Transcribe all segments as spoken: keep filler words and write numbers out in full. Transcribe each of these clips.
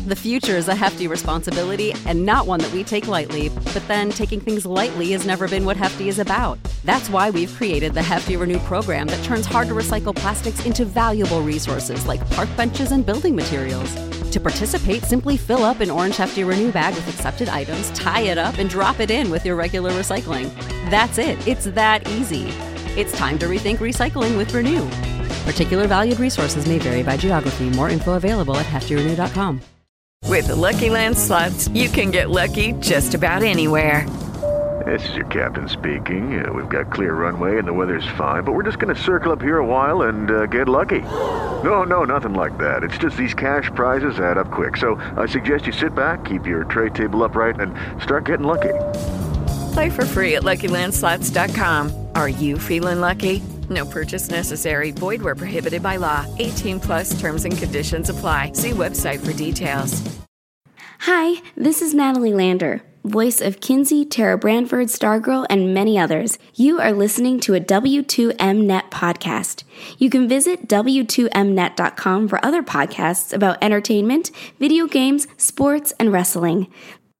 The future is a hefty responsibility and not one that we take lightly, but then taking things lightly has never been what Hefty is about. That's why we've created the Hefty Renew program that turns hard-to-recycle plastics into valuable resources like park benches and building materials. To participate, simply fill up an orange Hefty Renew bag with accepted items, tie it up, and drop it in with your regular recycling. That's it. It's that easy. It's time to rethink recycling with Renew. Particular valued resources may vary by geography. More info available at hefty renew dot com. With the Lucky Land Slots, you can get lucky just about anywhere. This is your captain speaking. Uh, we've got clear runway and the weather's fine, but we're just going to circle up here a while and uh, get lucky. No, no, nothing like that. It's just these cash prizes add up quick. So I suggest you sit back, keep your tray table upright, and start getting lucky. Play for free at lucky land slots dot com. Are you feeling lucky? No purchase necessary. Void where prohibited by law. eighteen plus terms and conditions apply. See website for details. Hi, this is Natalie Lander, voice of Kinsey, Tara Branford, Stargirl, and many others. You are listening to a W two M Net podcast. You can visit W two M net dot com for other podcasts about entertainment, video games, sports, and wrestling.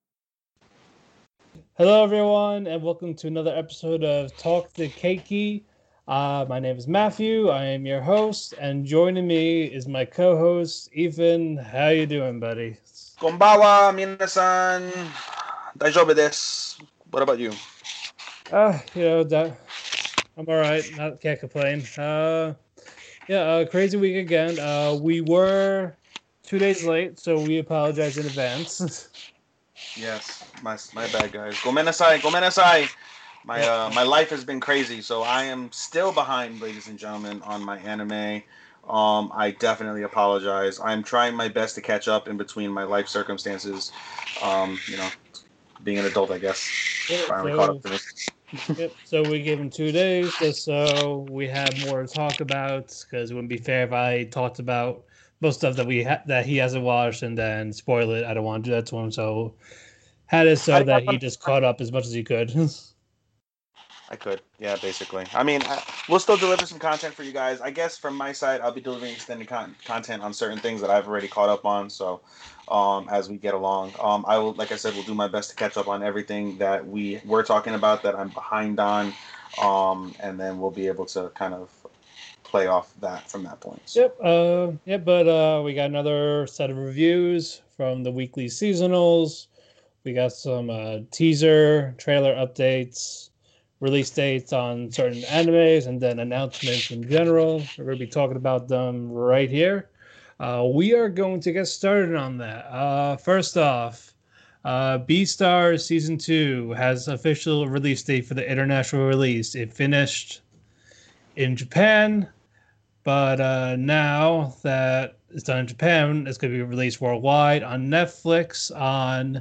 Hello, everyone, and welcome to another episode of Talk the Keiki. Uh, my name is Matthew. I am your host, and joining me is my co-host, Ethan. How you doing, buddy? Konbawa, minasan. Daijoubu desu. What about you? Uh, you know, that, I'm all right. Not, can't complain. Uh, yeah, uh, crazy week again. Uh, we were two days late, so we apologize in advance. Yes, my my bad, guys. Gomenasai, gomenasai. My uh, my life has been crazy, so I am still behind, ladies and gentlemen, on my anime. Um, I definitely apologize. I'm trying my best to catch up in between my life circumstances. Um, you know, being an adult, I guess. Yeah, Finally so, caught up to me. Yep, so we gave him two days just so we have more to talk about, because it wouldn't be fair if I talked about most stuff that we ha- that he hasn't watched and then spoil it. I don't want to do that to him, so had it so that he just caught up as much as he could. I could, yeah, basically. I mean, I, we'll still deliver some content for you guys. I guess from my side, I'll be delivering extended con- content on certain things that I've already caught up on. So, um, as we get along, um, I will, like I said, will do my best to catch up on everything that we were talking about that I'm behind on, um, and then we'll be able to kind of play off that from that point. So. Yep. Uh, yeah, but uh, we got another set of reviews from the weekly seasonals. We got some uh, teaser trailer updates, release dates on certain animes, and then announcements in general. We're going to be talking about them right here. Uh, we are going to get started on that. Uh, first off, uh, Beastars Season two has official release date for the international release. It finished in Japan, but uh, now that it's done in Japan, it's going to be released worldwide on Netflix on...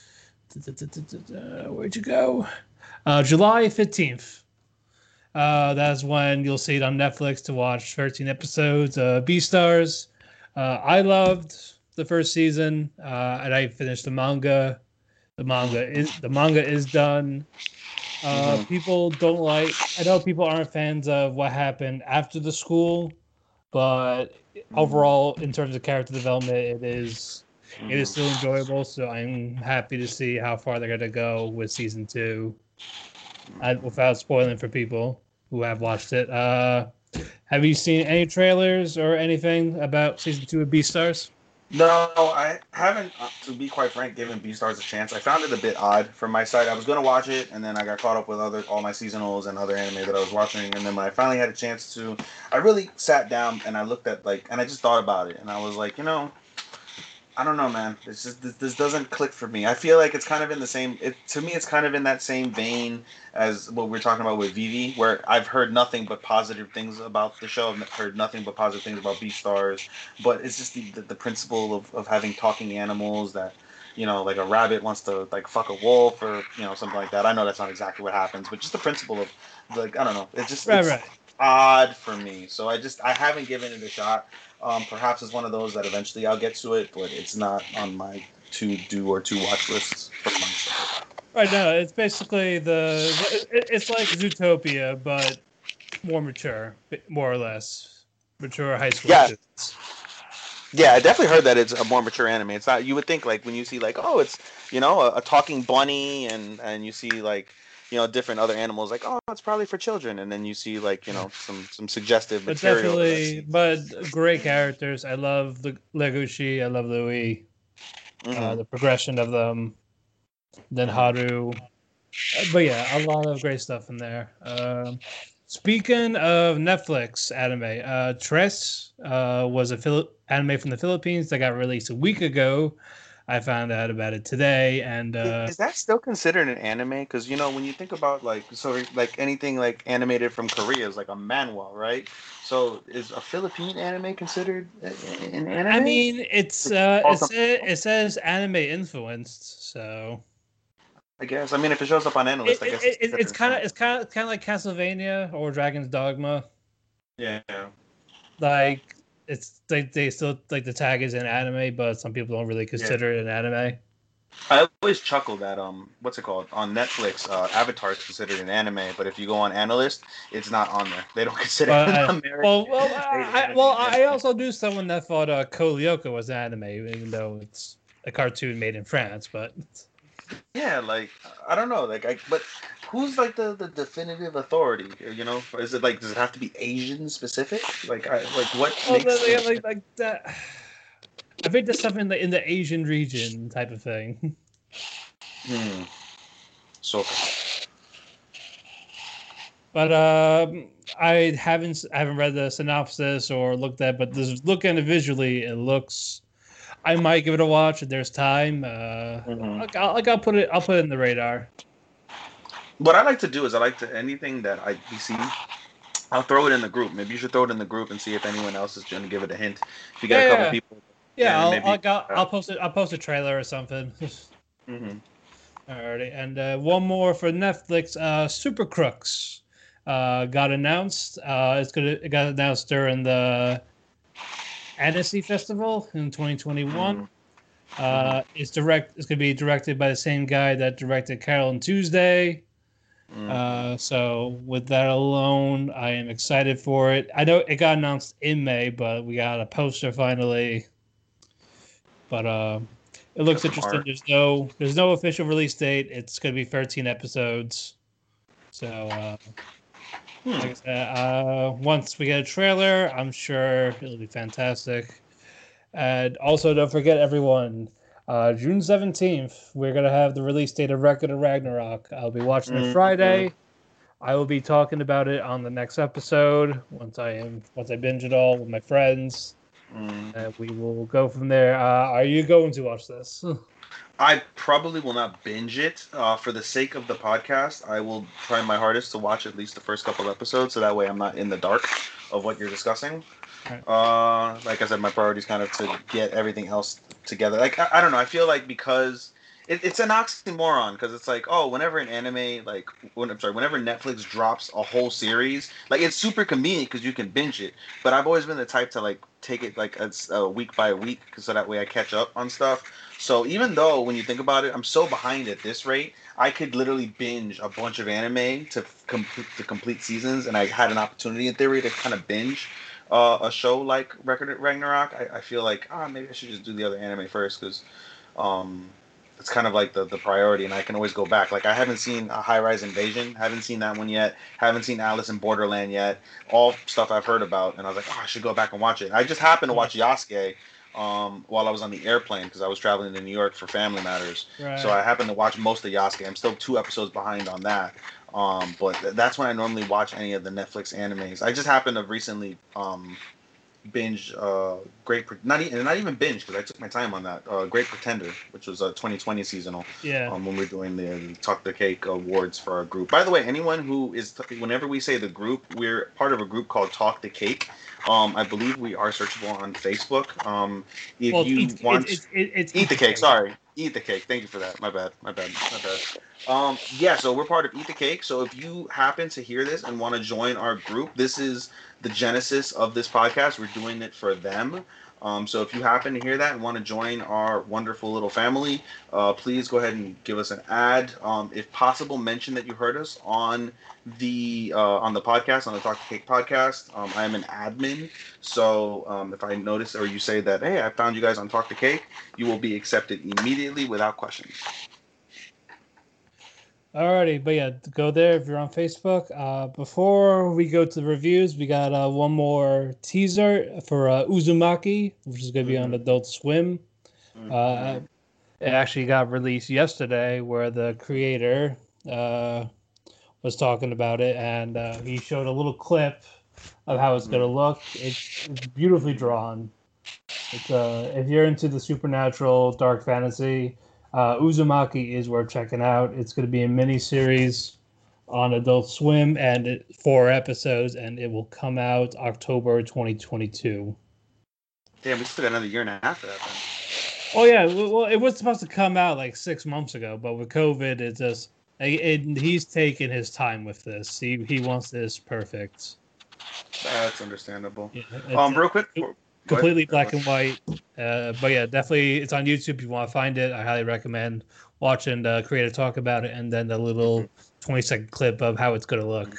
Where'd you go? Uh, July fifteenth. Uh, that's when you'll see it on Netflix to watch thirteen episodes of Beastars. Uh, I loved the first season, uh, and I finished the manga. The manga is the manga is done. Uh, mm-hmm. People don't like. I know people aren't fans of what happened after the school, but overall, in terms of character development, it is it is still enjoyable. So I'm happy to see how far they're gonna go with season two. I, without spoiling for people who have watched it, uh, have you seen any trailers or anything about season two of Beastars? No, I haven't, uh, to be quite frank, given Beastars a chance. I found it a bit odd from my side. I was going to watch it, and then I got caught up with other all my seasonals and other anime that I was watching, and then when I finally had a chance to, I really sat down and I looked at, like, and I just thought about it, and I was like, you know, I don't know, man. It's just this, this doesn't click for me. I feel like it's kind of in the same. It to me, it's kind of in that same vein as what we're talking about with Vivi, where I've heard nothing but positive things about the show. I've heard nothing but positive things about Beastars. But it's just the the, the principle of, of having talking animals that, you know, like a rabbit wants to like fuck a wolf or you know something like that. I know that's not exactly what happens, but just the principle of like I don't know. It's just right, it's right. odd for me. So I just I haven't given it a shot. Um, perhaps it's one of those that eventually I'll get to it, but it's not on my to-do or to-watch lists for myself. Right, no, it's basically the... It's like Zootopia, but more mature, more or less. Mature high school yeah. students. Yeah, I definitely heard that it's a more mature anime. It's not. You would think like when you see like oh, it's you know a, a talking bunny and and you see like you know different other animals like oh, it's probably for children, and then you see like you know some some suggestive But material. definitely, but great characters. I love the Legoshi. I love Louis. Mm-hmm. Uh, the progression of them. Then Haru. Uh, But yeah, a lot of great stuff in there. Um, speaking of Netflix anime, uh, Tres uh, was a Phil- anime from the Philippines that got released a week ago. I found out about it today, and uh, Is that still considered an anime? Because you know when you think about like so like anything like animated from Korea is like a manhwa, right? So is a Philippine anime considered a- a- an anime? I mean, it's uh, it's it says anime influenced, so I guess. I mean, if it shows up on it, Analyst, I it, guess it, it's it's considered kind of an it's kind of kind of like Castlevania or Dragon's Dogma. anime. Yeah. Like it's like they still like the tag is an anime, but some people don't really consider it an anime. I always chuckle that um, what's it called on Netflix? Uh, Avatar is considered an anime, but if you go on Analyst, it's not on there. They don't consider But it I, an American. well, well, I, I, well, I also knew someone that thought uh, Kolioka was anime, even though it's a cartoon made in France. But Yeah, like I don't know, like I but who's like the, the definitive authority? You know, is it like does it have to be Asian specific? Like I like what well, makes like, like like that. I think that's something like in the Asian region type of thing. hmm. So But um, I haven't I haven't read the synopsis or looked at, but this looking at it visually, it looks. I might give it a watch if there's time. Uh, Mhm. like, I'll, like I'll put it I'll put it in the radar. what I like to do is I like to anything that I see, I'll throw it in the group. Maybe you should throw it in the group and see if anyone else is going to give it a hint. If you get Yeah, a couple yeah. people, Yeah, then I'll, maybe. I'll, I'll, I'll post it. I'll post a trailer or something. hmm Alrighty, and uh, one more for Netflix. Uh, Super Crooks uh, got announced. Uh, it's gonna it got announced during the Annecy Festival in twenty twenty-one. Uh, it's direct. It's gonna be directed by the same guy that directed Carol and Tuesday. Uh, so with that alone, I am excited for it. I know it got announced in May, but we got a poster finally. But uh, it looks Got some interesting. art. There's no there's no official release date. It's gonna be thirteen episodes. So uh, Hmm. like I said, uh, once we get a trailer, I'm sure it'll be fantastic. And also, don't forget, everyone, uh, June seventeenth, we're going to have the release date of Record of Ragnarok. I'll be watching it Mhm. Friday. I will be talking about it on the next episode once I am once I binge it all with my friends. Mm. And we will go from there. Uh, are you going to watch this? I probably will not binge it uh, for the sake of the podcast. I will try my hardest to watch at least the first couple episodes, so that way I'm not in the dark of what you're discussing. Right. Uh, like I said, my priority is kind of to get everything else together. Like I, I don't know, I feel like because it, it's an oxymoron because it's like oh, whenever an anime like when I'm sorry, whenever Netflix drops a whole series, like it's super convenient because you can binge it. But I've always been the type to like take it like a, a week by week, because so that way I catch up on stuff. So even though when you think about it, I'm so behind at this rate, I could literally binge a bunch of anime to complete the complete seasons, and I had an opportunity in theory to kind of binge uh, a show like Record of Ragnarok. I, I feel like ah maybe I should just do the other anime first because um, it's kind of like the, the priority, and I can always go back. Like I haven't seen a High Rise Invasion, haven't seen that one yet, haven't seen Alice in Borderland yet. All stuff I've heard about, and I was like, oh, I should go back and watch it. I just happened to watch Yasuke um, while I was on the airplane because I was traveling to New York for family matters. Right. So I happened to watch most of Yasuke. I'm still two episodes behind on that. Um, but th- that's when I normally watch any of the Netflix animes. I just happened to recently um, binge uh, Great, Pre- not even not even binge because I took my time on that. Uh, Great Pretender, which was a twenty twenty seasonal. Yeah. Um, when we're doing the, the Talk the Cake awards for our group. By the way, anyone who is whenever we say the group, we're part of a group called Talk the Cake. Um, I believe we are searchable on Facebook. Um, if well, you it's, want, it's, it's, it's eat the cake. Sorry, eat the cake. Thank you for that. My bad. My bad. My bad. Um, yeah. So we're part of Eat the Cake. So if you happen to hear this and want to join our group, this is the genesis of this podcast. We're doing it for them. Um, so if you happen to hear that and want to join our wonderful little family, uh, please go ahead and give us an ad. Um, if possible, mention that you heard us on the uh, on the podcast, on the Talk to Cake podcast. Um, I am an admin, so um, if I notice or you say that, hey, I found you guys on Talk to Cake, you will be accepted immediately without questions. Alrighty, but yeah, go there if you're on Facebook. Uh, before we go to the reviews, we got uh, one more teaser for uh, Uzumaki, which is going to be mm-hmm. on Adult Swim. Mm-hmm. Uh, it actually got released yesterday, where the creator uh, was talking about it, and uh, he showed a little clip of how it's mm-hmm. going to look. It's, it's beautifully drawn. It's uh, if you're into the supernatural, dark fantasy, Uh, Uzumaki is worth checking out. It's going to be a mini-series on Adult Swim, and it, four episodes, and it will come out October twenty twenty-two. Damn, we still got another year and a half for that then. Oh, yeah. Well, it was supposed to come out like six months ago, but with COVID, it just... It, it, he's taking his time with this. He he wants this perfect. That's understandable. Yeah, um, real quick... Completely black and white, uh, but yeah, definitely it's on YouTube. If you want to find it, I highly recommend watching the creator talk about it, and then the little twenty second clip of how it's going to look.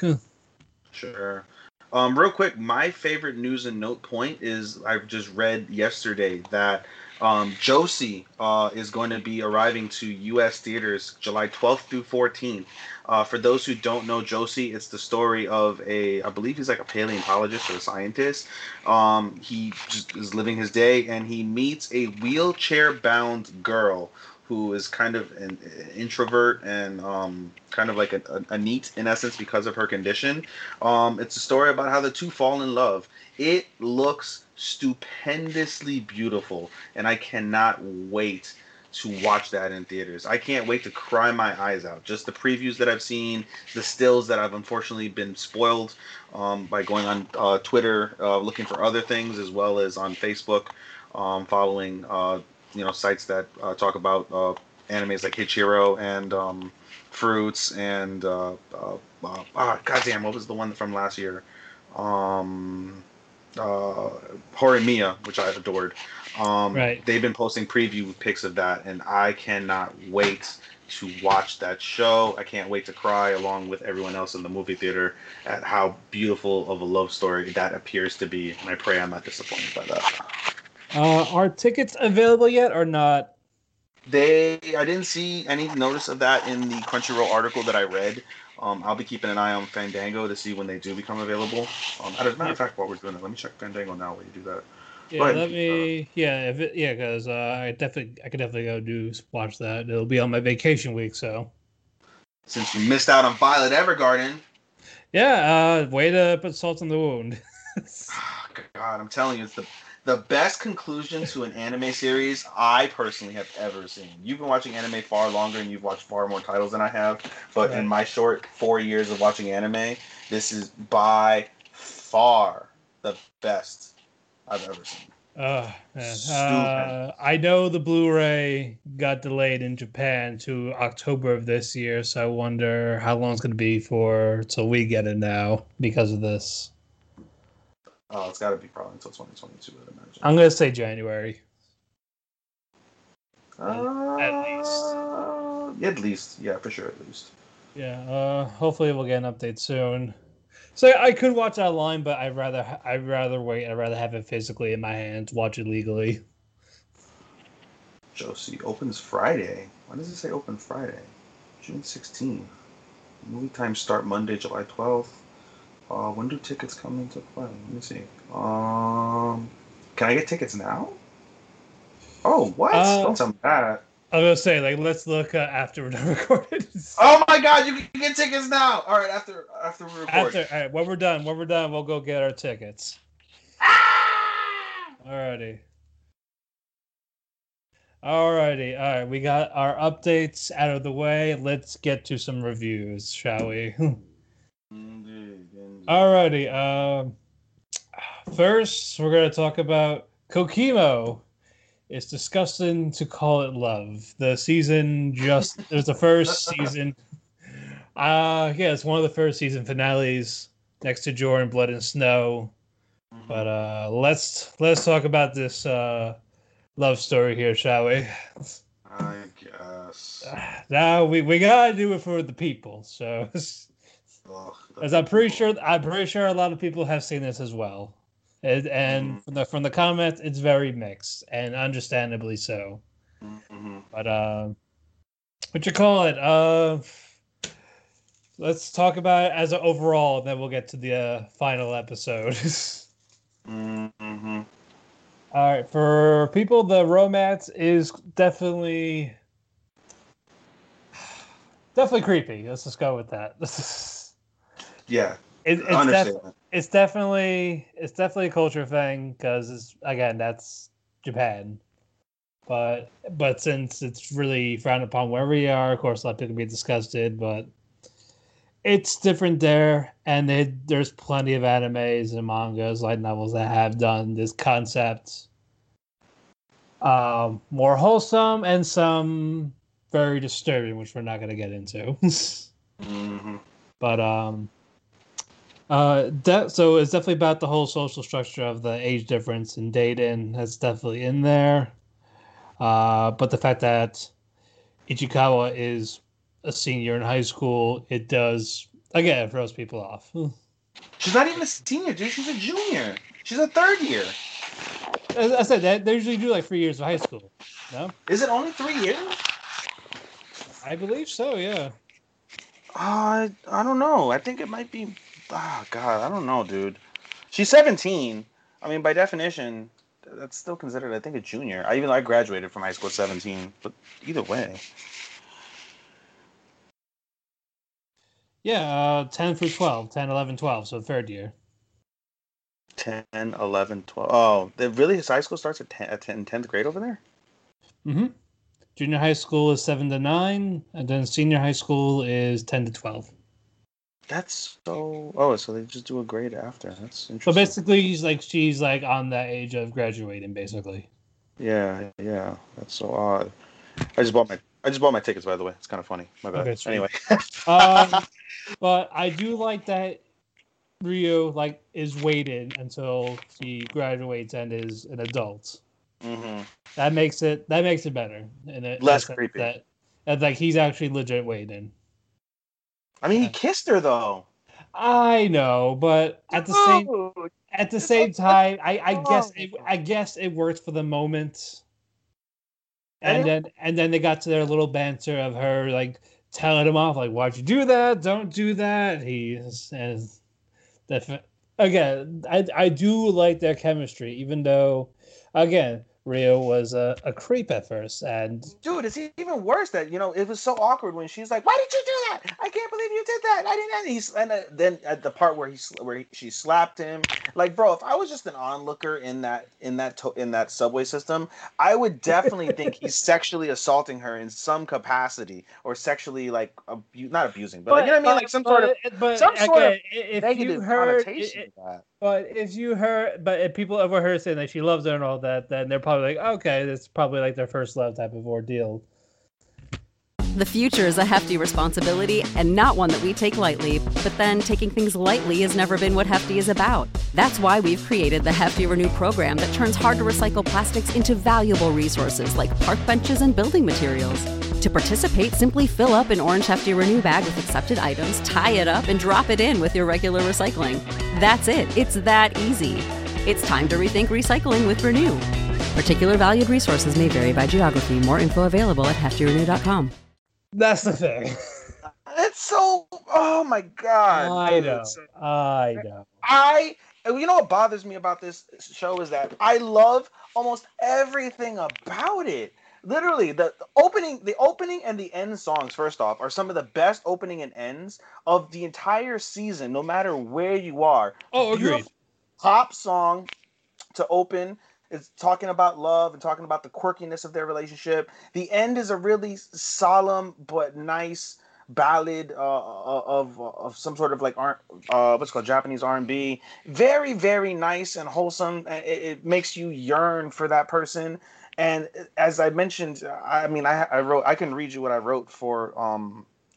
Sure. Um, real quick, my favorite news and note point is I just read yesterday that um, Josie uh, is going to be arriving to U S theaters July twelfth through fourteenth. Uh, for those who don't know Josie, it's the story of a, I believe he's like a paleontologist or a scientist. Um, he just is living his day, and he meets a wheelchair-bound girl who is kind of an, an introvert and um, kind of like a, a, a neat in essence because of her condition. Um, it's a story about how the two fall in love. It looks stupendously beautiful, and I cannot wait to watch that in theaters. I can't wait to cry my eyes out. Just the previews that I've seen, the stills that I've unfortunately been spoiled um, by going on uh, Twitter, uh, looking for other things, as well as on Facebook, um, following uh, you know sites that uh, talk about uh, animes like Hachiro and um, Fruits and uh, uh, uh, ah, goddamn, what was the one from last year? Um, uh, Horimiya, which I adored. Um, right. They've been posting preview pics of that, and I cannot wait to watch that show. I can't wait to cry along with everyone else in the movie theater at how beautiful of a love story that appears to be, and I pray I'm not disappointed by that. Uh, are tickets available yet or not? They, I didn't see any notice of that in the Crunchyroll article that I read. Um, I'll be keeping an eye on Fandango to see when they do become available. Um, as a matter of fact, while we're doing it, let me check Fandango now while you do that. Yeah, let me. Yeah, if it, yeah, because uh, I definitely, I could definitely go do watch that. It'll be on my vacation week, so. Since you missed out on Violet Evergarden. Yeah, uh, way to put salt in the wound. Oh, God, I'm telling you, it's the the best conclusion to an anime series I personally have ever seen. You've been watching anime far longer, and you've watched far more titles than I have. But right. in my short four years of watching anime, this is by far the best I've ever seen. Uh, man. Uh, I know the Blu-ray got delayed in Japan to October of this year, so I wonder how long it's going to be for till we get it now because of this. Oh, it's got to be probably until twenty twenty-two, I'd imagine. I'm going to say January. Uh, at least. At least, yeah, for sure, at least. Yeah, uh, hopefully we'll get an update soon. So I could watch it online, but I'd rather I'd rather wait. I'd rather have it physically in my hands, watch it legally. Josie opens Friday. Why does it say open Friday? June sixteenth. Movie times start Monday, July twelfth. Uh, when do tickets come into play? Let me see. Um, can I get tickets now? Oh, what? Uh, Don't tell me that. I was gonna say, like, let's look uh, after we're done recording. Oh my God, you can get tickets now! All right, after after we record. After, all right, when we're done, when we're done, we'll go get our tickets. Ah! Alrighty. Alrighty, all right. We got our updates out of the way. Let's get to some reviews, shall we? Indeed, indeed. Alrighty. Um, first, we're gonna talk about Kokimo. It's disgusting to call it love. The season just there's the first season. Uh yeah, it's one of the first season finales next to Jordan, Blood and Snow. But uh, let's let's talk about this uh, love story here, shall we? I guess. Now we, we gotta do it for the people. So, Ugh, as I'm pretty sure, I'm pretty sure a lot of people have seen this as well, and, and Mhm. from the from the comments, it's very mixed, and understandably so. Mm-hmm. But uh, what you call it? Uh, let's talk about it as an overall, and then we'll get to the uh, final episode. Mm-hmm. All right, for people, the romance is definitely definitely creepy. Let's just go with that. Yeah. It, it's, def- Understatement. it's definitely it's definitely a culture thing because again that's Japan, but but since it's really frowned upon where we are, of course, a lot of people can be disgusted, but it's different there, and they, there's plenty of animes and mangas, light novels that have done this concept um, more wholesome and some very disturbing, which we're not going to get into. Mm-hmm. But um, uh, de- so it's definitely about the whole social structure of the age difference in dating. That's definitely in there. Uh, but the fact that Ichikawa is a senior in high school, it does again it throws people off. She's not even a senior, dude. She's a junior. She's a third year. As I said, that they usually do like three years of high school. No, Is it only three years? I believe so. Yeah. Uh, I don't know. I think it might be. Oh God, I don't know, dude. She's seventeen. I mean, by definition, that's still considered, I think, a junior. I even though I graduated from high school at seventeen, but either way. Yeah, uh, ten through twelve, ten, eleven, twelve, so third year. ten, eleven, twelve. Oh, they really? His high school starts at ten, at ten, tenth grade over there? Mm-hmm. Junior high school is seven to nine, and then senior high school is ten to twelve. That's so... Oh, so they just do a grade after. That's interesting. So basically, he's like she's like on that age of graduating, basically. Yeah, yeah. That's so odd. I just bought my... I just bought my tickets, by the way. It's kind of funny. My bad. Okay, sweet. Anyway. um, but I do like that Rio like is waited until she graduates and is an adult. Mm-hmm. That makes it that makes it better. And it, Less that, creepy. That, that like he's actually legit waiting. I mean, he kissed her, though. I know, but at the same Dude. at the same time, I, I guess it, I guess it worked for the moment. And then and then they got to their little banter of her like telling him off, like, "Why'd you do that? Don't do that." He says, that again, I I do like their chemistry, even though, again, Rio was a, a creep at first, and Dude, it's even worse that, you know, it was so awkward when she's like, "Why did you do that? I can't believe you did that. I didn't." And, he's, and uh, then at the part where he where he, she slapped him, like, bro, if I was just an onlooker in that in that to, in that subway system, I would definitely think he's sexually assaulting her in some capacity, or sexually like abu- not abusing, but, like, you know what I mean, like some but, sort of but, some again, sort of if negative you heard, connotation it, to that. But if you heard, but if people ever heard saying that she loves her and all that, then they're probably like, okay, that's probably like their first love type of ordeal. The future is a hefty responsibility and not one that we take lightly, but then taking things lightly has never been what Hefty is about. That's why we've created the Hefty Renew program that turns hard to recycle plastics into valuable resources like park benches and building materials. To participate, simply fill up an orange Hefty Renew bag with accepted items, tie it up, and drop it in with your regular recycling. That's it. It's that easy. It's time to rethink recycling with Renew. Particular valued resources may vary by geography. More info available at hefty renew dot com. That's the thing. It's so... Oh, my God. I know. I know. I... You know what bothers me about this show is that I love almost everything about it. Literally, the, the opening, the opening and the end songs, first off, are some of the best opening and ends of the entire season, no matter where you are. Oh, agreed. Beautiful pop song to open. It's talking about love and talking about the quirkiness of their relationship. The end is a really solemn but nice ballad uh, of of some sort of like uh, what's called Japanese R and B. Very, very nice and wholesome. It, it makes you yearn for that person. And as I mentioned, I mean, I, I wrote. I can read you what I wrote for um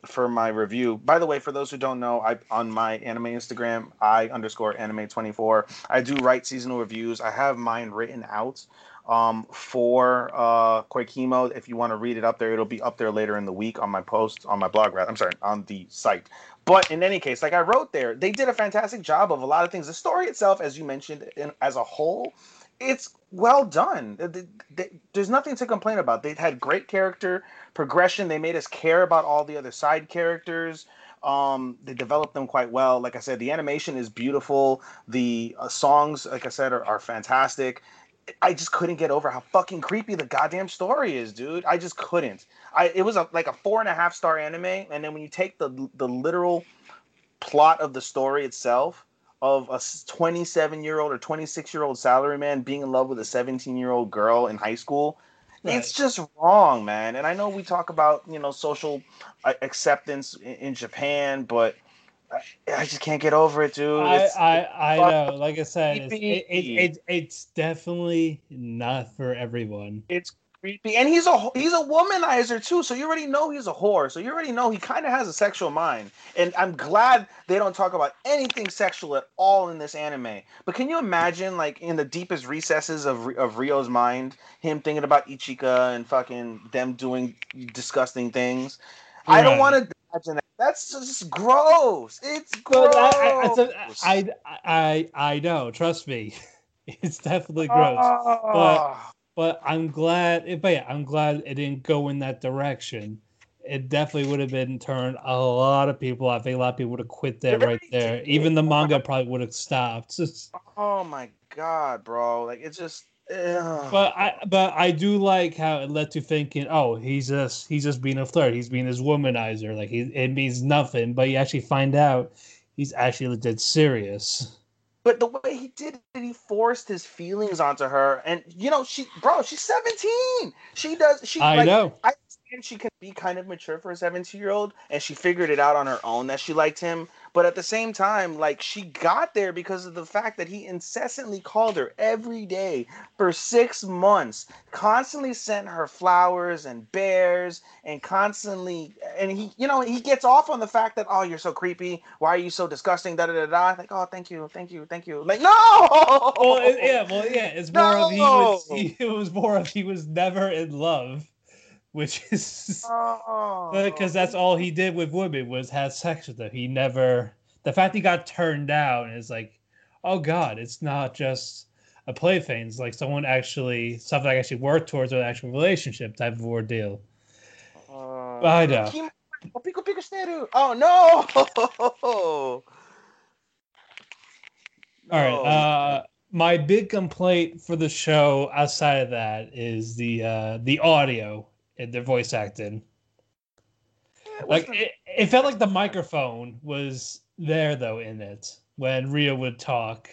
for my review. By the way, for those who don't know, I on my anime Instagram, I underscore anime twenty-four. I do write seasonal reviews. I have mine written out um, for uh, Koikimo. If you want to read it up there, it'll be up there later in the week on my post, on my blog, rather. I'm sorry, on the site. But in any case, like I wrote there, they did a fantastic job of a lot of things. The story itself, as you mentioned, in, as a whole, it's well done. They, they, there's nothing to complain about. They had great character progression. They made us care about all the other side characters. Um, they developed them quite well. Like I said, the animation is beautiful. The uh, songs, like I said, are, are fantastic. I just couldn't get over how fucking creepy the goddamn story is, dude. I just couldn't. I it was a, like a four and a half star anime, and then when you take the the literal plot of the story itself, of a twenty-seven year old or twenty-six year old salaryman being in love with a seventeen year old girl in high school, right. It's just wrong, man. And I know we talk about, you know, social acceptance in, in Japan, but I, I just can't get over it, dude. I, I, I know. Like I said, it's, it, it, it, it's definitely not for everyone. It's creepy, and he's a he's a womanizer too. So you already know he's a whore. So you already know he kind of has a sexual mind. And I'm glad they don't talk about anything sexual at all in this anime. But can you imagine, like in the deepest recesses of of Ryo's mind, him thinking about Ichika and fucking them doing disgusting things? Right. I don't want to imagine that. That's just gross. It's gross. I, I, I, I, I know. Trust me, it's definitely gross. Oh. But but I'm glad. But yeah, I'm glad it didn't go in that direction. It definitely would have been turned a lot of people off. I think a lot of people would have quit there right there. Even the manga probably would have stopped. Just, oh my god, bro! Like it's just. Ugh. But I but I do like how it led to thinking, oh, he's just he's just being a flirt, he's being this womanizer, like he it means nothing. But you actually find out he's actually legit serious. But the way he did it, he forced his feelings onto her, and you know, she, bro, she's seventeen. She does. She. I like, know. I understand she can be kind of mature for a seventeen-year-old, and she figured it out on her own that she liked him. But at the same time, like, she got there because of the fact that he incessantly called her every day for six months, constantly sent her flowers and bears, and constantly, and he, you know, he gets off on the fact that, oh, you're so creepy. Why are you so disgusting? Da da da da. Like, oh, thank you, thank you, thank you. Like, no. Well, it, yeah, well, yeah. It's more no! of he was. He, it was more of he was never in love. Which is oh. because that's all he did with women was have sex with them. He never. The fact he got turned down is like, oh god, it's not just a plaything. It's like someone actually something I actually worked towards an actual relationship type of ordeal. Uh, but I know. Oh no! All right. Uh, my big complaint for the show outside of that is the uh, the audio. In their voice acting, like it, it felt like the microphone was there though in it when Ryo would talk.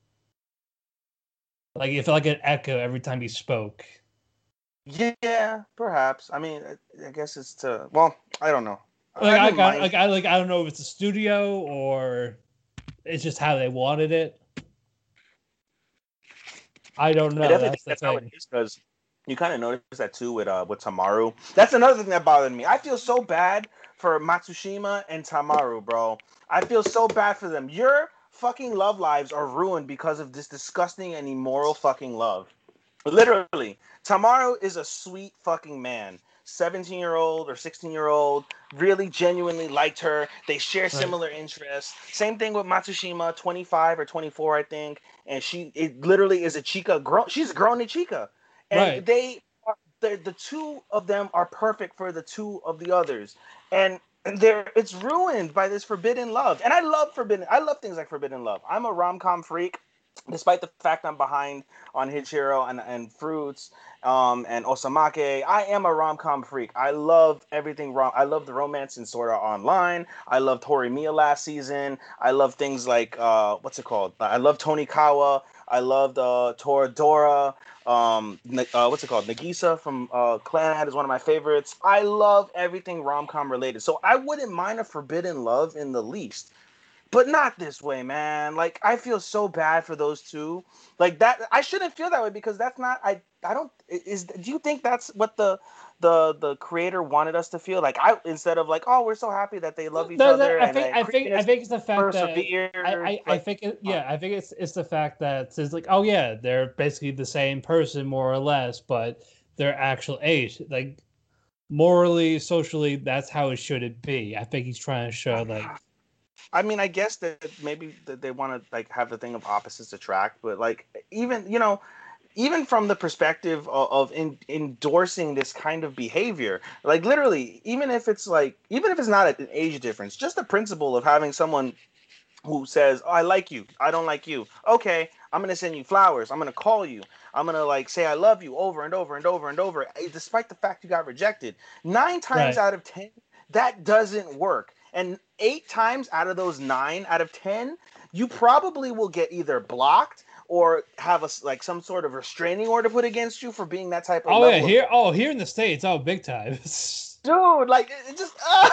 Like it felt like an echo every time he spoke. Yeah, perhaps. I mean, I guess it's to. Well, I don't know. Like I, I got, like I like I don't know if it's a studio or it's just how they wanted it. I don't know. I that's, that's how it is because. You kind of notice that too with uh with Tamaru. That's another thing that bothered me. I feel so bad for Matsushima and Tamaru, bro. I feel so bad for them. Your fucking love lives are ruined because of this disgusting and immoral fucking love. Literally, Tamaru is a sweet fucking man. seventeen-year-old or sixteen-year-old, really genuinely liked her. They share similar interests. Same thing with Matsushima, twenty-five or twenty-four, I think. And she, it literally is a chica. Grown, she's grown a chica. And right. they, are, the two of them are perfect for the two of the others, and they're it's ruined by this forbidden love. And I love forbidden. I love things like forbidden love. I'm a rom-com freak, despite the fact I'm behind on Hachiro and and Fruits, um, and Osamake. I am a rom-com freak. I love everything rom. I love the romance in Sword Art Online. I loved Horimiya last season. I love things like uh, what's it called? I love Tonikawa. I loved uh, Toradora. Um, uh, what's it called? Nagisa from uh, Clannad is one of my favorites. I love everything rom-com related. So I wouldn't mind a forbidden love in the least. But not this way, man. Like, I feel so bad for those two. Like, that, I shouldn't feel that way because that's not, I I don't. Is do you think that's what the the the creator wanted us to feel like? I instead of like, oh, we're so happy that they love each No, other no, I and think they I think I think it's the fact that I I, I like, think it, yeah I think it's it's the fact that it's like, oh yeah, they're basically the same person more or less, but their actual age, like morally, socially, that's how it should it be. I think he's trying to show like. I mean, I guess that maybe that they want to like have the thing of opposites attract, but like even you know. Even from the perspective of, of in, endorsing this kind of behavior, like literally, even if it's like, even if it's not an age difference, just the principle of having someone who says, oh, I like you, I don't like you. Okay, I'm going to send you flowers. I'm going to call you. I'm going to like say I love you over and over and over and over, despite the fact you got rejected. Nine times Right. out of ten, that doesn't work. And eight times out of those nine out of ten, you probably will get either blocked or have a like some sort of restraining order put against you for being that type of Oh level yeah, of- here oh here in the States, oh big time. dude, like it, it just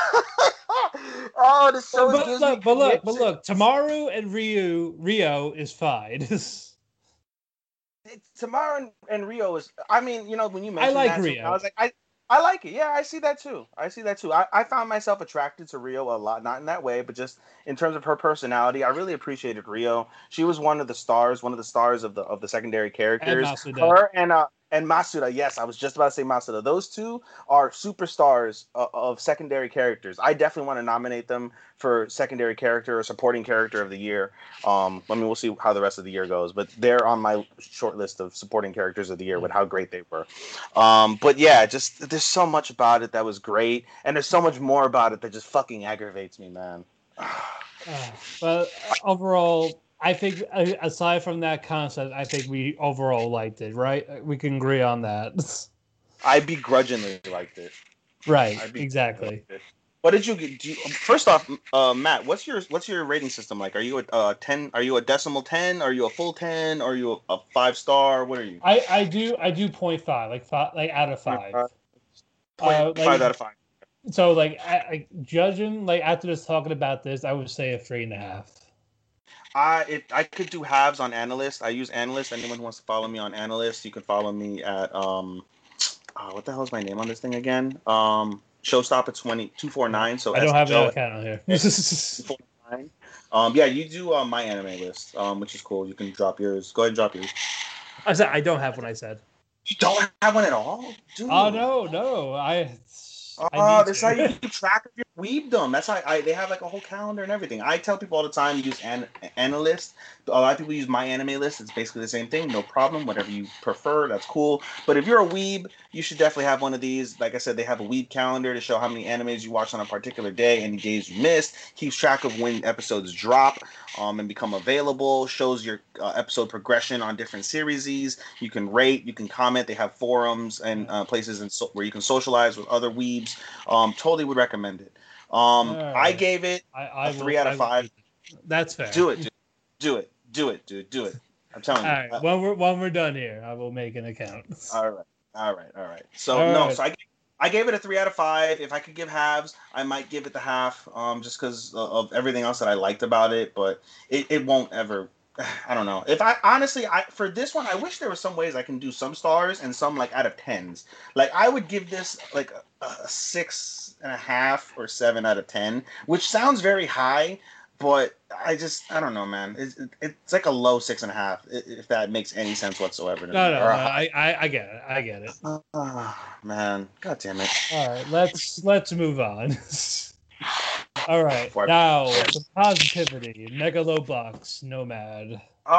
oh, this show but, gives look, me but look, but conviction. look, Tamaru and Ryu Rio is fine. It's, Tamara and, and Rio is. I mean, you know, when you mentioned like that, to me, Rio. I was like, I, I like it. Yeah, I see that too. I see that too. I, I found myself attracted to Rio a lot, not in that way, but just in terms of her personality. I really appreciated Rio. She was one of the stars, one of the stars of the of the secondary characters. And Masuda. Her and uh and Masuda. Yes, I was just about to say Masuda. Those two are superstars of, of secondary characters. I definitely want to nominate them for secondary character or supporting character of the year. Um, I mean, we'll see how the rest of the year goes, but they're on my short list of supporting characters of the year with how great they were. Um, but yeah, just there's so much about it that was great, and there's so much more about it that just fucking aggravates me, man. uh, but overall, I think aside from that concept, I think we overall liked it, right? We can agree on that. I begrudgingly liked it. Right, I begrudgingly exactly. liked it. What did you get? Do you, first off, uh, Matt, what's your what's your rating system like? Are you a uh, ten? Are you a decimal ten? Are you a full ten? Are you a, a five star? What are you? I, I do I do point five, like five, like out of five. Uh, point Uh, five like- out of five. So like, I, like judging like after just talking about this, I would say a three and a half. I if I could do halves on Analyst. I use Analyst. Anyone who wants to follow me on Analyst, you can follow me at um, oh, what the hell is my name on this thing again? Um, Showstopper twenty two four nine. So I don't have Joe that account on here. two forty-nine. Um, yeah, you do uh, my anime list, um, which is cool. You can drop yours. Go ahead and drop yours. I said I don't have what I said. You don't have one at all, dude. Oh no, no, I. I Oh, need that's to. how you keep track of your weebdom. That's how I, they have like a whole calendar and everything. I tell people all the time, use an Analyst. A lot of people use my anime list. It's basically the same thing. No problem. Whatever you prefer, that's cool. But if you're a weeb, you should definitely have one of these. Like I said, they have a weeb calendar to show how many animes you watched on a particular day, any days you missed. Keeps track of when episodes drop um, and become available. Shows your uh, episode progression on different series. You can rate, you can comment. They have forums and uh, places in so- where you can socialize with other weebs. Um, totally would recommend it. Um, Alright. I gave it I, I a will- three out I of will five. keep it. That's fair. Do it, dude. Do it. Do it, dude. Do it. I'm telling All you. right, Uh, when we're when we're done here, I will make an account. all right. All right. All right. So All no, right. so I I gave it a three out of five. If I could give halves, I might give it the half, um, just because of everything else that I liked about it. But it, it won't ever. I don't know. If I honestly, I for this one, I wish there were some ways I can do some stars and some like out of tens. Like I would give this like a, a six and a half or seven out of ten, which sounds very high, but I just I don't know, man. It's, it's like a low six and a half, if that makes any sense whatsoever. To No, me. no, Or no a high- I, I I get it. I get it. Ah, man, god damn it. All right, let's let's move on. All right, Before I- now some positivity. Megalobox Nomad.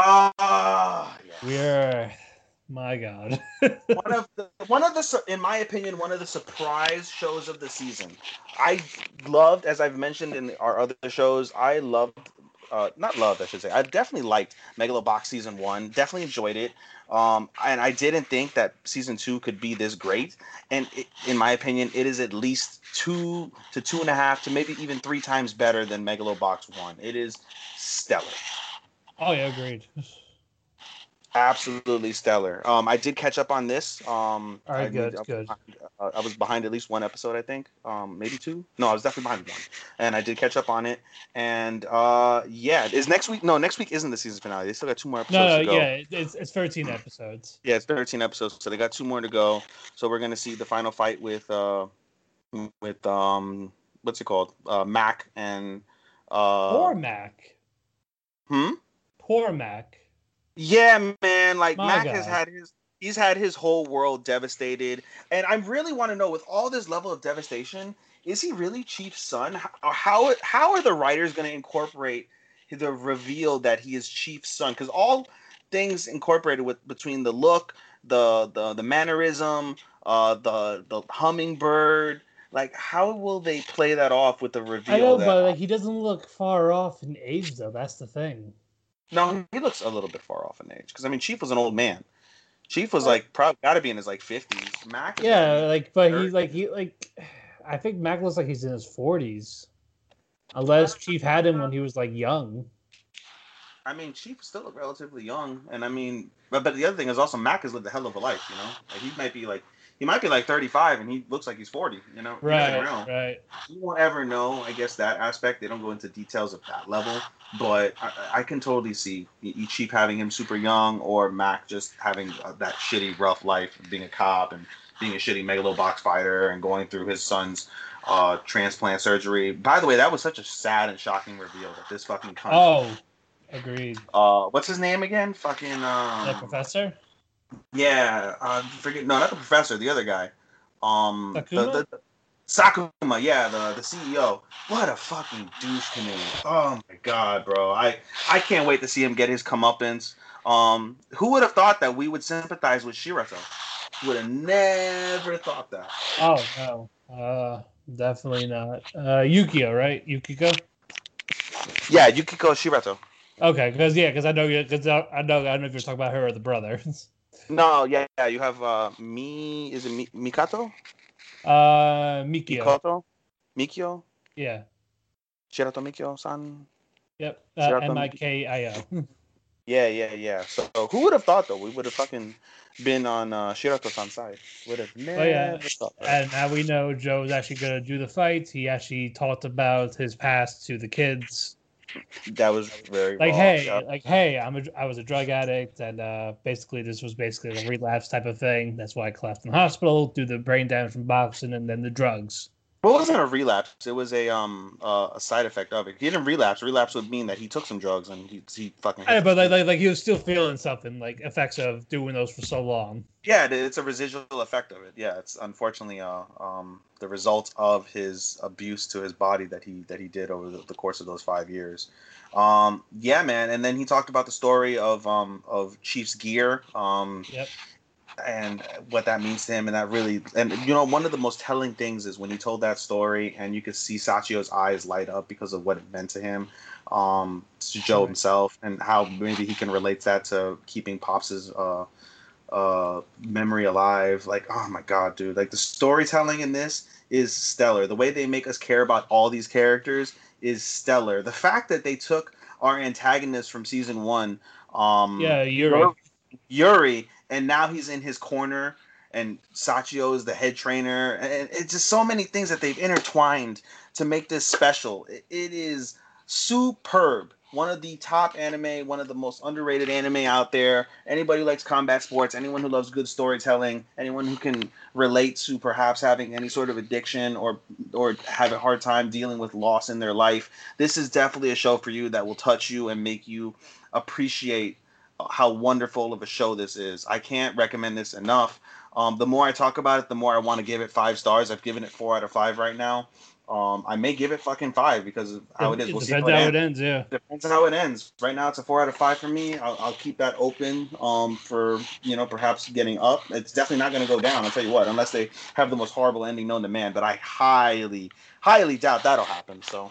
Ah, yes. We're, my God. one of the one of the su- in my opinion one of the surprise shows of the season. I loved, as I've mentioned in our other shows, I loved uh not loved I should say I definitely liked Megalobox season one. Definitely enjoyed it, um and I didn't think that season two could be this great, and it, in my opinion it is at least two to two and a half to maybe even three times better than Megalobox one. It is stellar. Oh yeah, agreed. Absolutely stellar. Um, I did catch up on this. Um, All right, I, good, I, good. I, I was behind at least one episode, I think. Um, maybe two. No, I was definitely behind one, and I did catch up on it. And uh, yeah, is next week? No, next week isn't the season finale. They still got two more episodes No, no, to go. yeah, it's it's thirteen episodes. Yeah, it's thirteen episodes, so they got two more to go. So we're gonna see the final fight with uh, with um, what's it called? Uh, Mac and uh, Poor Mac. Hmm. Poor Mac. Yeah, man. Like My Mac God. has had his he's had his whole world devastated, and I really want to know, with all this level of devastation, is he really Chief's son? How how, how are the writers going to incorporate the reveal that he is Chief's son? Because all things incorporated with between the look, the the the mannerism, uh, the the hummingbird. Like, how will they play that off with the reveal? I know, that, but like he doesn't look far off in age, though. That's the thing. No, he looks a little bit far off in age. Because I mean, Chief was an old man. Chief was like probably got to be in his like fifties. Mac. Is Yeah, like, like, but he's like he like. I think Mac looks like he's in his forties, unless Chief had him when he was like young. I mean, Chief still look relatively young, and I mean, but but the other thing is also Mac has lived a hell of a life. You know, like he might be like he might be like thirty-five, and he looks like he's forty. You know, you Right, never know. right. You won't ever know. I guess that aspect they don't go into details of that level, but I, I can totally see Chief having him super young, or Mac just having uh, that shitty, rough life of being a cop and being a shitty megalobox fighter and going through his son's uh, transplant surgery. By the way, that was such a sad and shocking reveal that this fucking cunt. Oh, agreed. Uh, what's his name again? Fucking um. The professor. Yeah, uh, forget no, not the professor, the other guy. Um, Sakuma? the, the Sakuma, yeah, the the C E O. What a fucking douche canoe! Oh my god, bro, I I can't wait to see him get his comeuppance. Um, who would have thought that we would sympathize with Shirato? Would have never thought that. Oh no, uh, definitely not. Uh, Yukio, right? Yukiko. Yeah, Yukiko Shirato. Okay, because yeah, because I know because I, I know I don't know if you're talking about her or the brother. No, yeah, yeah, you have uh, Mi. Is it Mi, Mikato? uh, Mikio. Mikoto? Mikio? Yeah. Shirato Mikio-san? Yep. Uh, Shirato M I K I O. Yeah, yeah, yeah. So who would have thought though? We would have fucking been on uh, Shirato-san's side. Would have never Oh yeah. thought that. And now we know Joe's actually gonna do the fight. He actually talked about his past to the kids. That was very Like, raw, hey, yeah. like, hey, I'm a, I was a drug addict, and uh, basically this was basically a relapse type of thing. That's why I collapsed in the hospital, due to the brain damage from boxing, and then the drugs. But it wasn't a relapse. It was a um uh, a side effect of it. He didn't relapse. Relapse would mean that he took some drugs and he he fucking. Yeah, but like, like, like he was still feeling something, like effects of doing those for so long. Yeah, it's a residual effect of it. Yeah, it's unfortunately uh um the result of his abuse to his body that he that he did over the, the course of those five years. Um, yeah, man. And then he talked about the story of um of Chief's gear. Um, Yep. And what that means to him, and that really, and you know, one of the most telling things is when he told that story, and you could see Sachio's eyes light up because of what it meant to him, um, to Joe Right. himself, and how maybe he can relate that to keeping Pops's uh, uh, memory alive. Like, oh my god, dude! Like the storytelling in this is stellar. The way they make us care about all these characters is stellar. The fact that they took our antagonist from season one, um, Yeah, Yuri. Yuri, and now he's in his corner, and Sachio is the head trainer, and it's just so many things that they've intertwined to make this special. It, it is superb. One of the top anime, one of the most underrated anime out there. Anybody who likes combat sports, anyone who loves good storytelling, anyone who can relate to perhaps having any sort of addiction or or have a hard time dealing with loss in their life, this is definitely a show for you that will touch you and make you appreciate how wonderful of a show this is. I can't recommend this enough. Um, the more I talk about it, the more I want to give it five stars. I've given it four out of five right now. Um, I may give it fucking five because of how it is. We'll It see how depends it how ends. it ends, yeah. Depends on how it ends. Right now, it's a four out of five for me. I'll, I'll keep that open um, for, you know, perhaps getting up. It's definitely not going to go down, I'll tell you what, unless they have the most horrible ending known to man. But I highly, highly doubt that'll happen. So,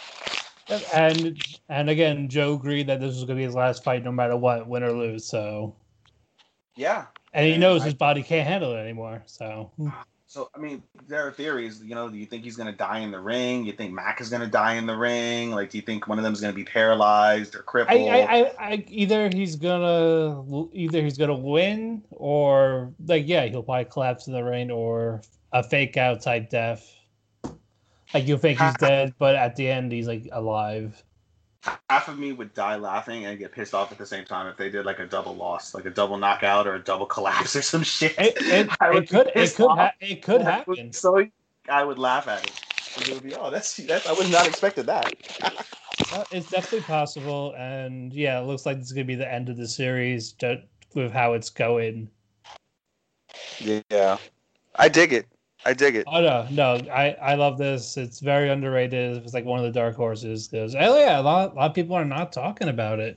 And and again, Joe agreed that this was going to be his last fight, no matter what, win or lose. So, yeah. and he And knows I- his body can't handle it anymore. So, So, I mean, there are theories. You know, do you think he's gonna die in the ring? You think Mac is gonna die in the ring? Like, do you think one of them is gonna be paralyzed or crippled? I, I, I, I either he's gonna either he's gonna win or like yeah he'll probably collapse in the ring or a fake out type death. Like you think he's dead, but at the end he's like alive. Half of me would die laughing and get pissed off at the same time if they did like a double loss, like a double knockout or a double collapse or some shit. It, it, it could it could ha- it could happen. So I would laugh at it. It would be oh that's that's I would not expected that. Well, it's definitely possible, and yeah, it looks like this is gonna be the end of the series just with how it's going. Yeah, I dig it. I dig it. Oh no, no, I, I love this. It's very underrated. It's like one of the dark horses because oh yeah, a lot a lot of people are not talking about it,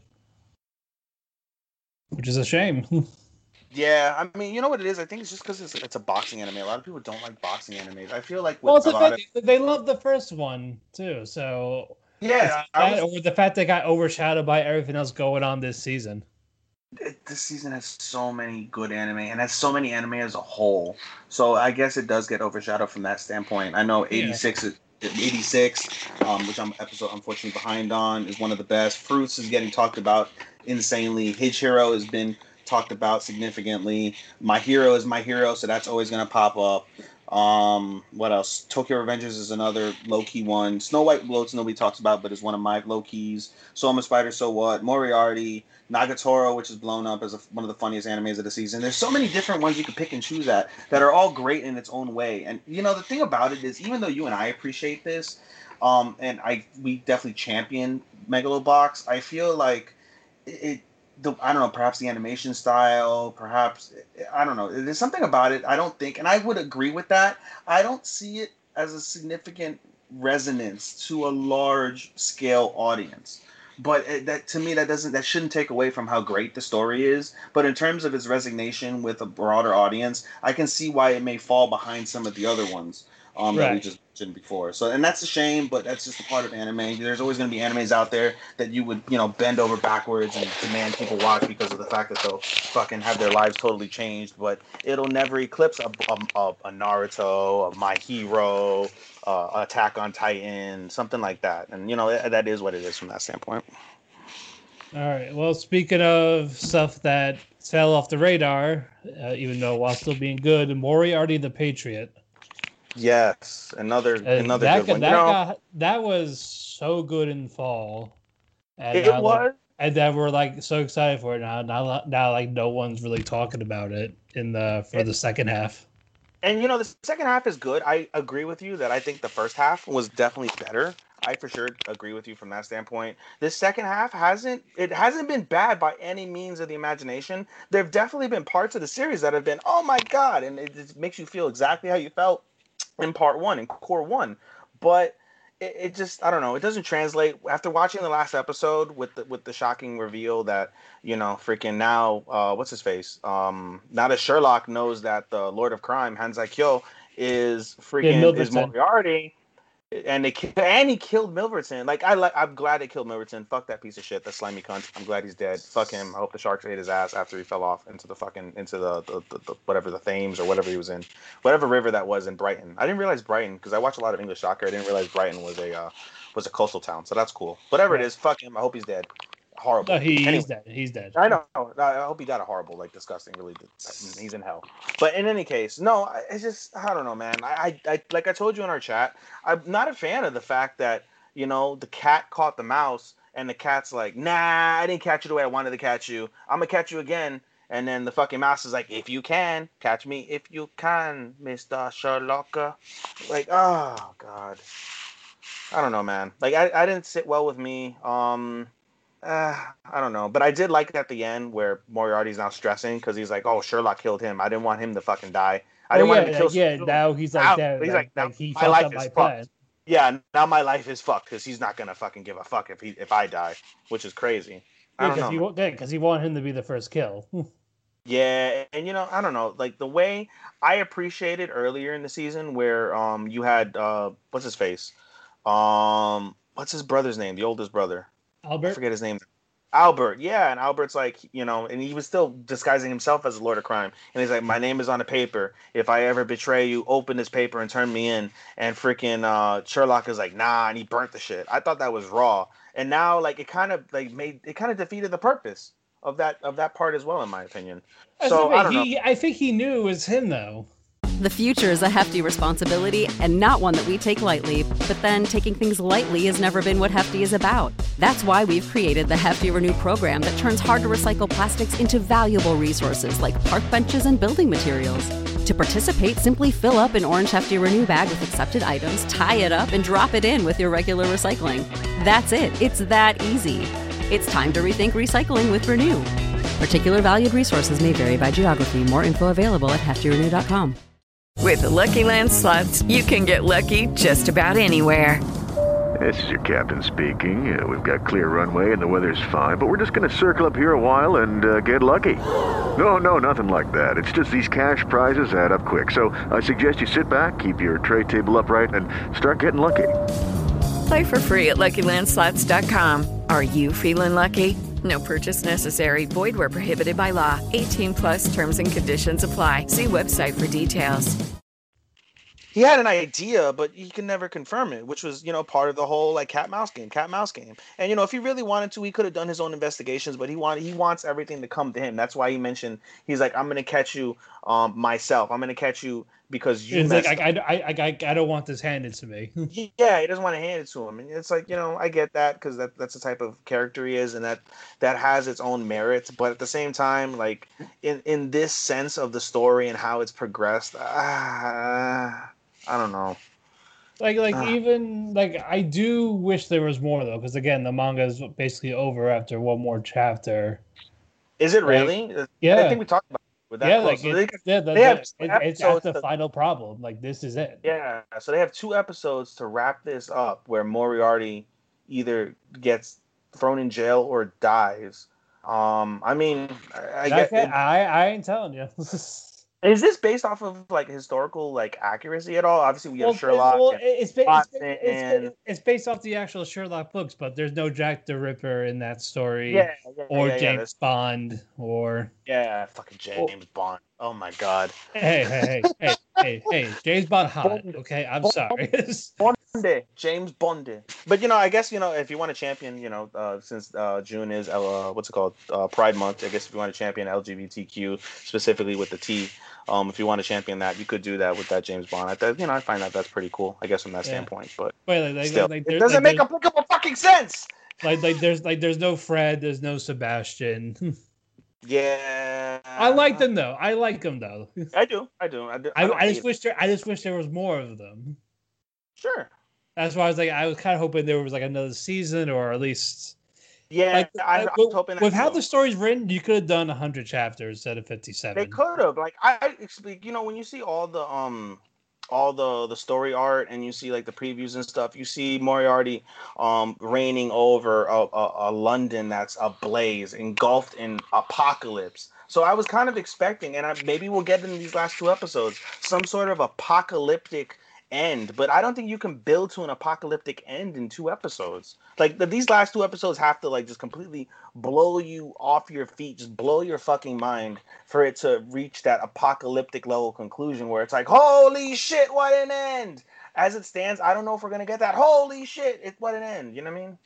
which is a shame. Yeah, I mean, you know what it is? I think it's just because it's, it's a boxing anime. A lot of people don't like boxing animes. I feel like with well, it's a the lot fact, of they love the first one too, so yeah, I that, was, or the fact they got overshadowed by everything else going on this season. it, this season has so many good anime and has so many anime as a whole. So I guess it does get overshadowed from that standpoint. I know eighty-six yeah. is. eighty-six, um, which I'm episode unfortunately behind on, is one of the best. Fruits is getting talked about insanely. Hero has been talked about significantly. My Hero is My Hero, so that's always gonna pop up. Um, what else? Tokyo Revengers is another low key one. Snow White Bloats nobody talks about, but is one of my low keys. Soma Spider, So What? Moriarty, Nagatoro, which is blown up as a, one of the funniest animes of the season. There's so many different ones you can pick and choose at that are all great in its own way. And you know the thing about it is, even though you and I appreciate this, um, and I we definitely champion Megalobox, I feel like it. it The, I don't know, perhaps the animation style, perhaps, I don't know. There's something about it, I don't think, and I would agree with that. I don't see it as a significant resonance to a large scale audience. But it, that to me, that doesn't, that shouldn't take away from how great the story is. But in terms of its resignation with a broader audience, I can see why it may fall behind some of the other ones. Um, right. That we just mentioned before. So, and that's a shame, but that's just a part of anime. There's always going to be animes out there that you would, you know, bend over backwards and demand people watch because of the fact that they'll fucking have their lives totally changed. But it'll never eclipse a, a, a Naruto, a My Hero, uh, Attack on Titan, something like that. And, you know, that is what it is from that standpoint. All right. Well, speaking of stuff that fell off the radar, uh, even though while still being good, Moriarty the Patriot. Yes, another and another that, good one. That, you know, got, that was so good in fall. And it now, was. Like, and then we're like so excited for it now. Now, now, like no one's really talking about it in the for and, the second half. And you know, the second half is good. I agree with you that I think the first half was definitely better. I for sure agree with you from that standpoint. The second half hasn't it hasn't been bad by any means of the imagination. There have definitely been parts of the series that have been, oh my god, and it just makes you feel exactly how you felt in part one, in core one. But it, it just, I don't know, it doesn't translate. After watching the last episode with the, with the shocking reveal that, you know, freaking now, uh, what's his face? Um, now that Sherlock knows that the Lord of Crime, Hanzai Kyo, is freaking, is Moriarty, and they and he killed Milverton. Like I like, I'm glad they killed Milverton. Fuck that piece of shit, that slimy cunt. I'm glad he's dead. Fuck him. I hope the sharks ate his ass after he fell off into the fucking into the the, the, the whatever the Thames or whatever he was in, whatever river that was in Brighton. I didn't realize Brighton because I watch a lot of English soccer. I didn't realize Brighton was a uh, was a coastal town. So that's cool. Whatever it is, fuck him. I hope he's dead. Horrible. No, he, anyway, he's dead. He's dead. I know. I hope he got a horrible, like, disgusting, really. He's in hell. But in any case, no, it's just, I don't know, man. I, I, I, like I told you in our chat, I'm not a fan of the fact that, you know, the cat caught the mouse, and the cat's like, nah, I didn't catch you the way I wanted to catch you. I'm gonna catch you again. And then the fucking mouse is like, if you can, catch me if you can, Mister Sherlock. Like, oh, God. I don't know, man. Like, I, I didn't sit well with me. Um... Uh, I don't know, but I did like it at the end where Moriarty's now stressing because he's like, "Oh, Sherlock killed him. I didn't want him to fucking die. I didn't oh, yeah, want him to kill." Yeah, now he's like, now, that, he's like, like, now like he my fucked life up is my fucked. plan. Yeah, now my life is fucked because he's not gonna fucking give a fuck if he if I die, which is crazy. I Yeah, don't know. He, yeah, because he wanted him to be the first kill. Yeah, and you know, I don't know, like the way I appreciated earlier in the season where um you had uh what's his face, um what's his brother's name, the oldest brother, Albert. I forget his name. Albert, yeah, and Albert's like, you know, and he was still disguising himself as a Lord of Crime, and he's like, my name is on the paper. If I ever betray you, open this paper and turn me in. And freaking uh, Sherlock is like, nah, and he burnt the shit. I thought that was raw, and now like it kind of like made it kind of defeated the purpose of that of that part as well, in my opinion. So I don't he, know. I think he knew it was him though. The future is a hefty responsibility and not one that we take lightly, but then taking things lightly has never been what Hefty is about. That's why we've created the Hefty Renew program that turns hard-to-recycle plastics into valuable resources like park benches and building materials. To participate, simply fill up an orange Hefty Renew bag with accepted items, tie it up, and drop it in with your regular recycling. That's it. It's that easy. It's time to rethink recycling with Renew. Particular valued resources may vary by geography. More info available at hefty renew dot com. With the Lucky Land Slots, you can get lucky just about anywhere. This is your captain speaking. Uh, we've got clear runway and the weather's fine, but we're just going to circle up here a while and uh, get lucky. No, no, nothing like that. It's just these cash prizes add up quick. So I suggest you sit back, keep your tray table upright, and start getting lucky. Play for free at lucky land slots dot com. Are you feeling lucky? No purchase necessary. Void where prohibited by law. eighteen plus terms and conditions apply. See website for details. He had an idea, but he can never confirm it, which was, you know, part of the whole like cat mouse game, cat mouse game. And you know, if he really wanted to, he could have done his own investigations, but he wanted he wants everything to come to him. That's why he mentioned he's like, I'm gonna catch you um myself. I'm gonna catch you because you. It's messed like I, up. I, I, I, I don't want this handed to me. Yeah, he doesn't want to hand it to him, and it's like, you know, I get that because that that's the type of character he is, and that that has its own merits. But at the same time, like in in this sense of the story and how it's progressed, ah. I don't know. Like, like uh, even like I do wish there was more though, because again, the manga is basically over after one more chapter. Is it like, really? Yeah, I think we talked about it with that. Yeah, like so it, they, yeah, the, they have, the, they it, have it's at the to, final problem. Like this is it. Yeah, so they have two episodes to wrap this up, where Moriarty either gets thrown in jail or dies. Um, I mean, I, I get. It, I I ain't telling you. Is this based off of like historical like accuracy at all? Obviously, we have well, Sherlock. Well, it's, ba- it's, ba- it's, and... it's based off the actual Sherlock books, but there's no Jack the Ripper in that story. Yeah, yeah or yeah, James yeah, Bond, or yeah, fucking James oh. Bond. Oh my god. Hey, hey, hey, hey, hey, hey, James Bond hot. Okay, I'm sorry. Bondi, James Bondi. But you know, I guess you know if you want to champion, you know, uh, since uh, June is uh, what's it called, uh, Pride Month. I guess if you want to champion L G B T Q specifically with the T. Um, if you want to champion that, you could do that with that James Bond. I th- you know, I find that that's pretty cool. I guess from that yeah. standpoint, but Wait, like, still, like, it doesn't like, make applicable fucking sense. Like, like there's like there's no Fred, there's no Sebastian. Yeah, I like them though. I like them though. I do, I do. I, do. I, I, I just wish there. I just wish there was more of them. Sure. That's why I was like, I was kind of hoping there was like another season, or at least. Yeah, like, I, like, I was hoping. With how the story's written, you could have done a hundred chapters instead of fifty-seven. They could have. Like I, you know, when you see all the um, all the the story art and you see like the previews and stuff, you see Moriarty um reigning over a, a, a London that's ablaze, engulfed in apocalypse. So I was kind of expecting, and I, maybe we'll get in these last two episodes, some sort of apocalyptic end, but I don't think you can build to an apocalyptic end in two episodes. Like the, these last two episodes have to like just completely blow you off your feet, just blow your fucking mind for it to reach that apocalyptic level conclusion where it's like, holy shit, what an end! As it stands, I don't know if we're gonna get that. Holy shit, it what an end. You know what I mean?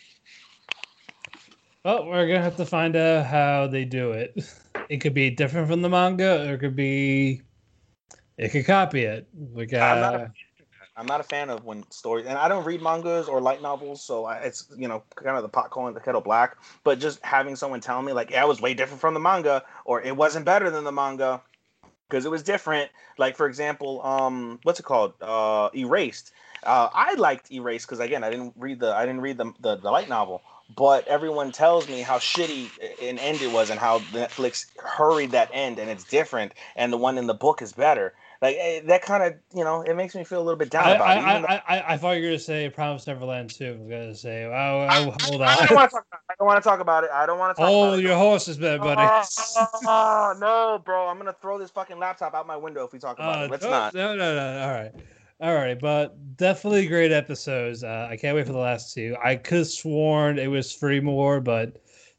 Well, we're gonna have to find out how they do it. It could be different from the manga, or it could be it could copy it. We got. I'm not a, I'm not a fan of when stories, and I don't read mangas or light novels, so I, it's you know kind of the pot calling the kettle black. But just having someone tell me like, yeah, it was way different from the manga, or it wasn't better than the manga because it was different. Like for example, um, what's it called? Uh, Erased. Uh, I liked Erased because again, I didn't read the I didn't read the the, the light novel. But everyone tells me how shitty an end it was and how Netflix hurried that end and it's different and the one in the book is better. Like that kind of, you know, it makes me feel a little bit down I, about I, it. I, I, I, I thought you were going to say Promised Neverland too. I was going to say, oh, oh, hold on. I don't want to talk about it. I don't want to talk about it. I don't want to talk Hold about it. your horses, buddy. Oh, oh, no, bro. I'm going to throw this fucking laptop out my window if we talk about uh, it. Let's no, not. No, no, no. All right. All right, but definitely great episodes. Uh, I can't wait for the last two. I could have sworn it was three more, but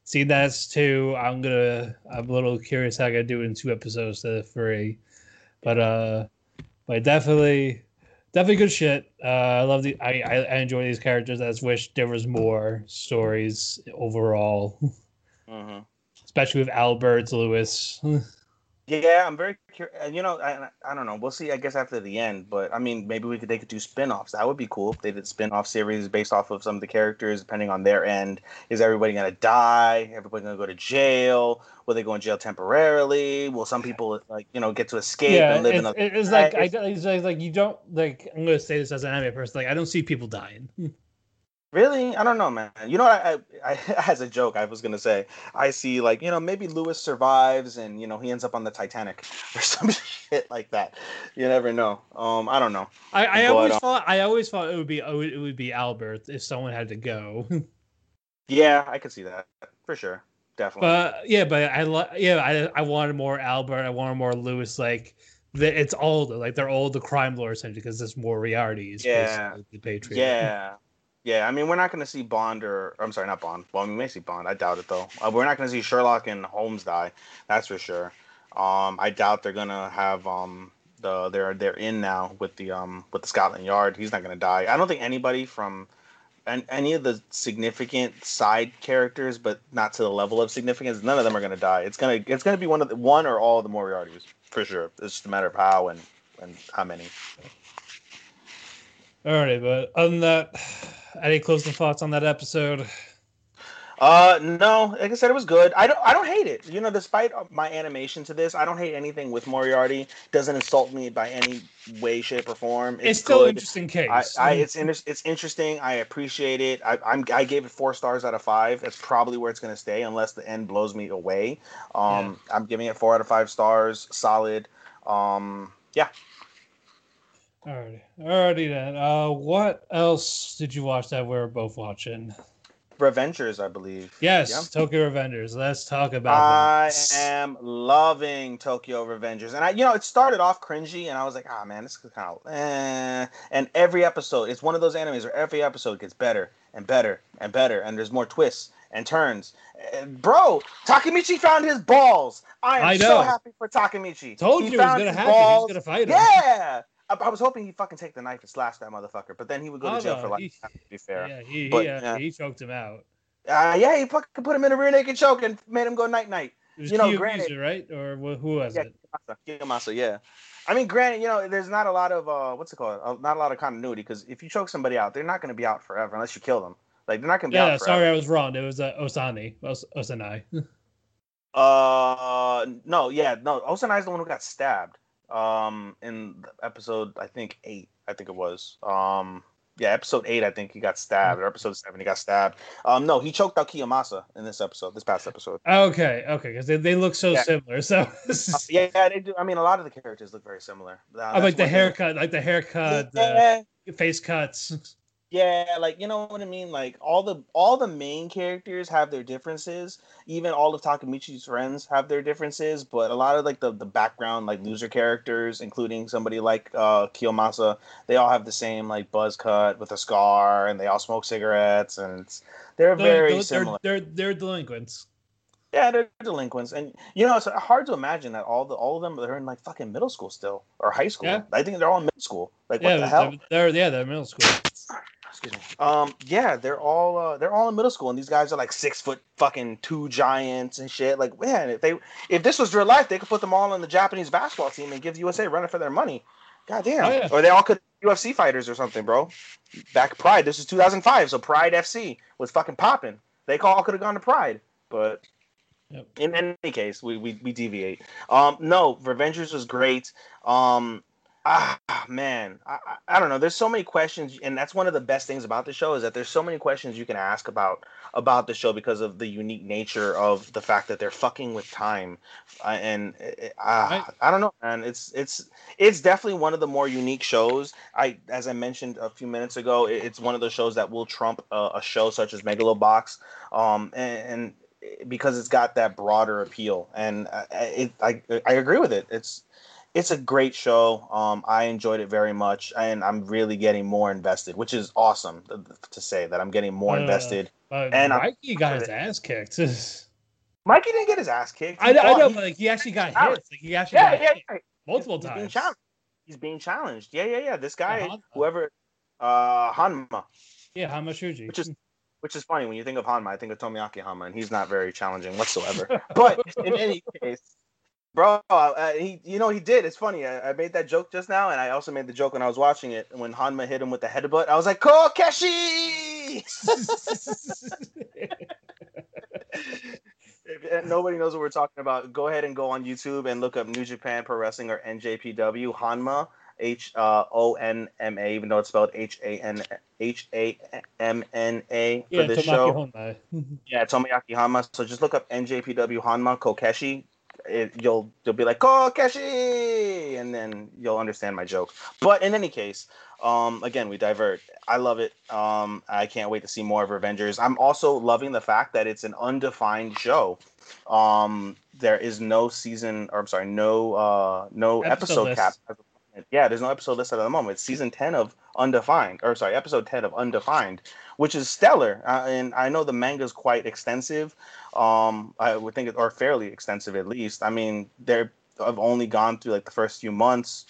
See, that's two. I'm gonna. I'm a little curious how I gotta do it in two episodes instead of three. But uh, but definitely, definitely good shit. Uh, I love the. I, I I enjoy these characters. I just wish there was more stories overall, Mm-hmm. especially with Albert Lewis. Yeah, I'm very curious. You know, I I don't know. We'll see. I guess after the end, but I mean, maybe we could they could do spin-offs. That would be cool if they did spin-off series based off of some of the characters, depending on their end. Is everybody gonna die? Everybody gonna go to jail? Will they go in jail temporarily? Will some people like you know get to escape Yeah, and live it's, in a? it's like I it's like, like you don't like. I'm gonna say this as an anime person. Like I don't see people dying. Really? I don't know, man. You know, I, I, I, as a joke, I was gonna say, I see like, you know, maybe Lewis survives and you know he ends up on the Titanic or some shit like that. You never know. Um, I don't know. I, I But, always um, thought I always thought it would be oh, it would be Albert if someone had to go. Yeah, I could see that for sure, definitely. But yeah, but I lo- yeah I I wanted more Albert. I wanted more Lewis. Like the, it's all like they're all the crime lords because there's more realities. Yeah. The Patriot. Yeah. Yeah, I mean, we're not going to see Bond or, I'm sorry, not Bond. Well, we may see Bond. I doubt it, though. Uh, we're not going to see Sherlock and Holmes die. That's for sure. Um, I doubt they're going to have, um, the, they're, they're in now with the, um, with the Scotland Yard. He's not going to die. I don't think anybody from an, any of the significant side characters, but not to the level of significance, none of them are going to die. It's going to, it's going to be one of the, one or all of the Moriartys, for sure. It's just a matter of how and, and how many. Alrighty, but other than that, any closing thoughts on that episode? Uh, no, like I said, it was good. I don't, I don't hate it. You know, despite my animation to this, I don't hate anything with Moriarty. Doesn't insult me by any way, shape, or form. It's, It's still good. an interesting case. I, I it's inter- it's interesting. I appreciate it. I, I'm, I gave it four stars out of five. That's probably where it's gonna stay, unless the end blows me away. Um, yeah. I'm giving it four out of five stars. Solid. Um, yeah. Alrighty, alrighty then. Uh, what else did you watch that we were both watching? Revengers, I believe. Yes, yeah. Tokyo Revengers. Let's talk about I that. I am loving Tokyo Revengers. And I, you know, it started off cringy and I was like, ah, oh, man, this is kind of, eh. And every episode, it's one of those animes where every episode gets better and better and better. And there's more twists and turns. And bro, Takemichi found his balls. I am I so happy for Takemichi. Told he you it was going to happen. Balls. He's going to fight him. Yeah. I was hoping he'd fucking take the knife and slash that motherfucker, but then he would go to oh, jail no, for life. He, to be fair, yeah, he but, he, uh, yeah. he choked him out. Uh, yeah, he fucking put him in a rear naked choke and made him go night night. It was you know, Kiyomizu, granted, right? Or who was yeah, it? Kiyomasa, Kiyomasa, yeah. I mean, granted, you know, there's not a lot of uh, what's it called? Uh, not a lot of continuity because if you choke somebody out, they're not going to be out forever unless you kill them. Like they're not going to be yeah, out forever. sorry, I was wrong. It was uh, Osani, Os- Osanai. uh, no, yeah, no, Osanai's the one who got stabbed. Um, in episode, I think eight, I think it was. Um, yeah, episode eight, I think he got stabbed, or episode seven, he got stabbed. Um, no, he choked out Kiyomasa in this episode, this past episode. Okay, okay, because they, they look so yeah. similar. So uh, yeah, they do. I mean, a lot of the characters look very similar. Uh, I like the haircut, thing. like the haircut, yeah. the face cuts. Yeah, like you know what I mean. Like all the all the main characters have their differences. Even all of Takemichi's friends have their differences. But a lot of like the, the background like loser characters, including somebody like uh, Kiyomasa, they all have the same like buzz cut with a scar, and they all smoke cigarettes, and it's, they're, they're very they're, similar. They're, they're they're delinquents. Yeah, they're delinquents, and you know it's hard to imagine that all the all of them they're in like fucking middle school still or high school. Yeah. I think they're all in middle school. Like yeah, what the hell? They're, they're yeah they're middle school. Excuse me. Um, yeah, they're all uh, they're all in middle school, and these guys are like six foot fucking two giants and shit. Like, man, if they if this was real life, they could put them all on the Japanese basketball team and give U S A running for their money. God damn. Oh, yeah. Or they all could be U F C fighters or something, bro. Back Pride. This is two thousand five, so Pride F C was fucking popping. They all could have gone to Pride, but. Yep. In any case, we, we, we deviate. Um, no, Revengers was great. Um, ah, man, I, I, I don't know. There's so many questions, and that's one of the best things about the show is that there's so many questions you can ask about about the show because of the unique nature of the fact that they're fucking with time. Uh, and uh, I, I don't know, man. It's it's it's definitely one of the more unique shows. I, as I mentioned a few minutes ago, it, it's one of those shows that will trump a, a show such as Megalobox. Um, and, and because it's got that broader appeal, and I, it, I I agree with it. It's it's a great show. Um, I enjoyed it very much, and I'm really getting more invested, which is awesome to, to say that I'm getting more Uh, invested. uh, And I'm, Mikey got his ass kicked. Mikey didn't get his ass kicked. He I, I fought- know, he- but like he actually got challenged. hit. Like he actually Yeah, got yeah, hit yeah. multiple he's, he's being times. challenged. He's being challenged. Yeah, yeah, yeah. This guy, Hanma. whoever, uh, Hanma, Yeah, Hamashuji. which is which is funny when you think of Hanma. I think of Tomoyaki Hanma, and he's not very challenging whatsoever. But in any case, bro, uh, he, you know, he did. It's funny. I, I made that joke just now, and I also made the joke when I was watching it. When Hanma hit him with the headbutt, I was like, Kokeshi! If nobody knows what we're talking about, go ahead and go on YouTube and look up New Japan Pro Wrestling or N J P W Hanma, H O N M A, even though it's spelled H A N H A M N A for Yeah, this Tomaki show. Honma. Yeah, Tomoyaki Hanma. So just look up N J P W Hanma Kokeshi. It, you'll you'll be like Kokeshi, and then you'll understand my joke. But in any case, um, again, we divert. I love it. Um, I can't wait to see more of Revengers. I'm also loving the fact that it's an undefined show. Um, there is no season, or I'm sorry, no uh, no Episode episode, cap. list. Yeah, there's no episode listed at the moment. It's season ten of Undefined, or sorry, episode ten of Undefined, which is stellar. Uh, and I know the manga is quite extensive. Um, I would think, it, or fairly extensive at least. I mean, they're I've only gone through like the first few months.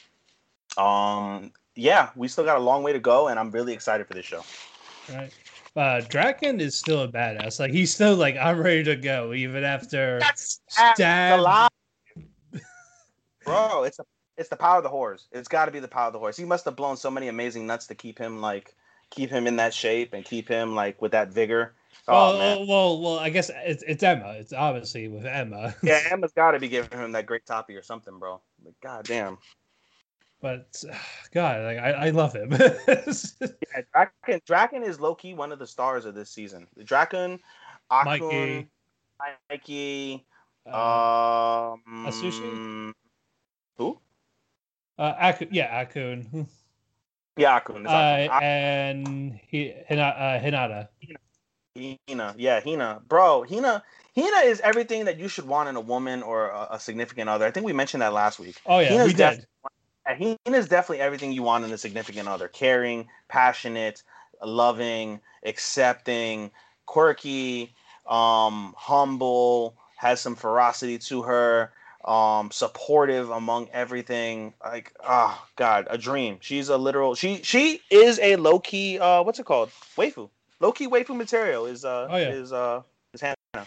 Um, yeah, we still got a long way to go, and I'm really excited for this show. Right. Uh, Draken is still a badass. Like he's still like I'm ready to go even after That's stab. the lie. Bro, it's a, it's the power of the horse. It's got to be the power of the horse. He must have blown so many amazing nuts to keep him like keep him in that shape and keep him like with that vigor. Oh Well, man, well, well, I guess it's, it's Emma. It's obviously with Emma. yeah, Emma's got to be giving him that great toppy or something, bro. Like, god damn. But God, like I, I love him. Yeah, Draken, Draken is low key one of the stars of this season. Draken, Akun, Mikey. Mikey, Uh, um, Asushi? Who? uh, Aku, yeah, Akun. Yeah, Akun. It's Uh, Akun. and he, Hina, uh, Hinata. Hina, yeah, Hina, bro, Hina, Hina is everything that you should want in a woman or a, a significant other. I think we mentioned that last week. Oh yeah, Hina's we def- did. Hina is definitely everything you want in a significant other: caring, passionate, loving, accepting, quirky, um, humble, has some ferocity to her, um, supportive among everything. Like, oh god, a dream. She's a literal. She she is a low key. Uh, what's it called? Waifu. Low key waifu material is uh Oh, yeah. is uh is Hannah.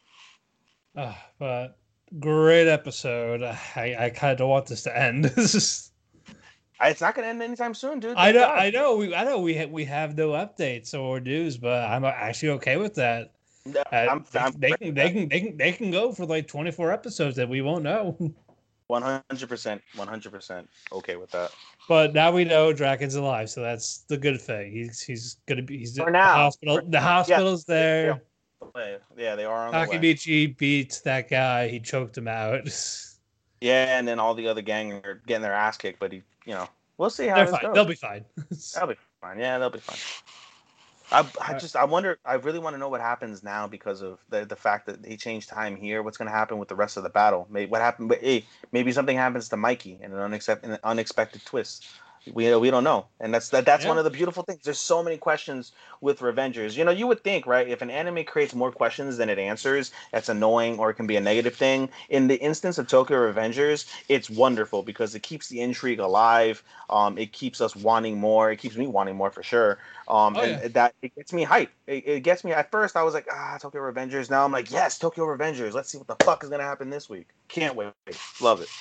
Uh, but great episode. I, I kind of want this to end. This is- It's not gonna end anytime soon, dude. I Thank know, God. I know, we, I know, we ha- we have no updates or news, but I'm actually okay with that. Uh, I'm, they, I'm they can, they can, they can, they can go for like twenty-four episodes that we won't know. one hundred percent, one hundred percent okay with that. But now we know Draken's alive, so that's the good thing. He's he's gonna be. He's For at now. the hospital. The hospital's there. Yeah, they are on the way. Takemichi beats that guy. He choked him out. Yeah, and then all the other gang are getting their ass kicked, but he, you know, we'll see how They're this fine. goes. They'll be fine. They'll be fine. Yeah, they'll be fine. I, I just I wonder I really want to know what happens now because of the the fact that they changed time here. What's going to happen with the rest of the battle? Maybe what happened? Hey, maybe something happens to Mikey in an unexpected an unexpected twist. We we don't know, and that's that that's Yeah. one of the beautiful things. There's so many questions with Revengers. You know, you would think, right, if an anime creates more questions than it answers, that's annoying or it can be a negative thing. In the instance of Tokyo Revengers, it's wonderful because it keeps the intrigue alive. Um, it keeps us wanting more. It keeps me wanting more for sure. Um, Oh, and yeah. that it gets me hyped. It, it gets me. At first, I was like, ah, Tokyo Revengers. Now I'm like, yes, Tokyo Revengers. Let's see what the fuck is gonna happen this week. Can't wait. Love it.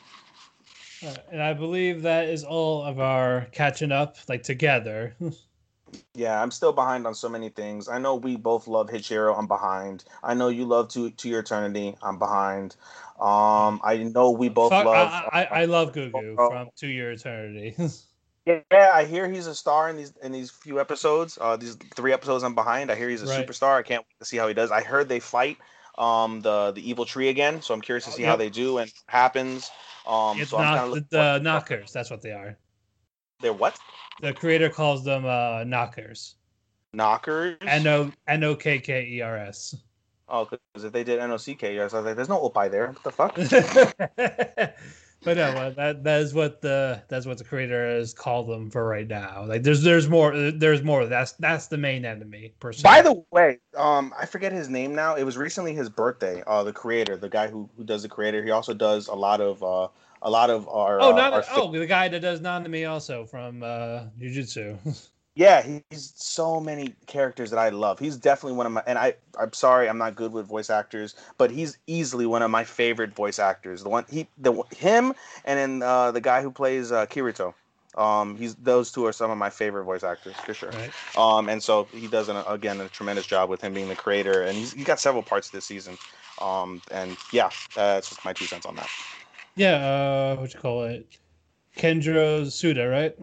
Uh, and I believe that is all of our catching up, like together. Yeah, I'm still behind on so many things. I know we both love Hachiro. I'm behind. I know you love To To Your Eternity. I'm behind. Um, I know we both Fuck, love. I, I, I love Gugu Oh. from To Your Eternity. Yeah, I hear he's a star in these in these few episodes. Uh, these three episodes I'm behind. I hear he's a Right. superstar. I can't wait to see how he does. I heard they fight um the the evil tree again, so I'm curious to see how Yep. they do and what happens. Um, It's so I'm not kind the, of the knockers. That's what they are. They're what? The creator calls them uh, knockers. Knockers. N O N O K K E R S. Oh, because if they did N O C K, I was like, there's no Oppai there. What the fuck? But no, uh, that that is what the that's what the creator has called them for right now. Like there's there's more there's more. That's that's the main enemy per se. By the way, um, I forget his name now. It was recently his birthday. Uh, the creator, the guy who, who does the creator, he also does a lot of uh, a lot of our. Oh, uh, not our oh the guy that does Nanami also from uh, Jujutsu. Yeah, he's so many characters that I love. He's definitely one of my, and I, I'm sorry, I'm not good with voice actors, but he's easily one of my favorite voice actors. The one he, the him, and then uh, the guy who plays uh, Kirito. Um, he's those two are some of my favorite voice actors for sure. Right. Um, and so he does an, again a tremendous job with him being the creator, and he's he got several parts this season. Um, and yeah, that's just my two cents on that. Yeah, uh, what you call it, Kenjiro Suda, right?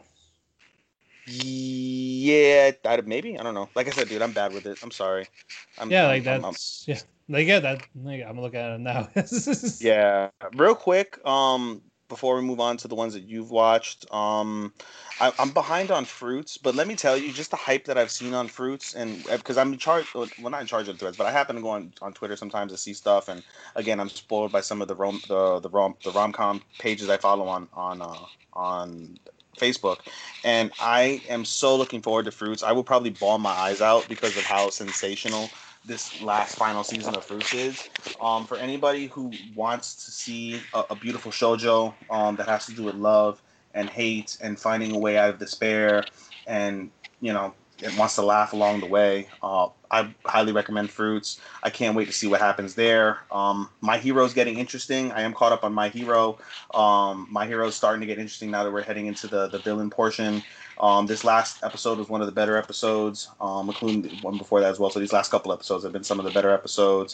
Yeah, I, maybe I don't know. Like I said, dude, I'm bad with it. I'm sorry. I'm, yeah, I'm, like I'm, that's I'm, yeah, like yeah, that. Like, I'm looking at it now. Yeah, real quick. Um, before we move on to the ones that you've watched, um, I, I'm behind on Fruits, but let me tell you, just the hype that I've seen on Fruits, and because I'm in charge, well, not in charge of the threads, but I happen to go on, on Twitter sometimes to see stuff, and again, I'm spoiled by some of the rom the the rom the rom com pages I follow on on uh, on. Facebook, and I am so looking forward to Fruits. I will probably bawl my eyes out because of how sensational this last final season of Fruits is. Um, for anybody who wants to see a, a beautiful shoujo um, that has to do with love and hate and finding a way out of despair, and you know, it wants to laugh along the way, uh, I highly recommend Fruits. I can't wait to see what happens there. Um, My Hero's getting interesting. I am caught up on My Hero. Um, My Hero's starting to get interesting now that we're heading into the, the villain portion. Um, this last episode was one of the better episodes, um, including the one before that as well. So these last couple episodes have been some of the better episodes.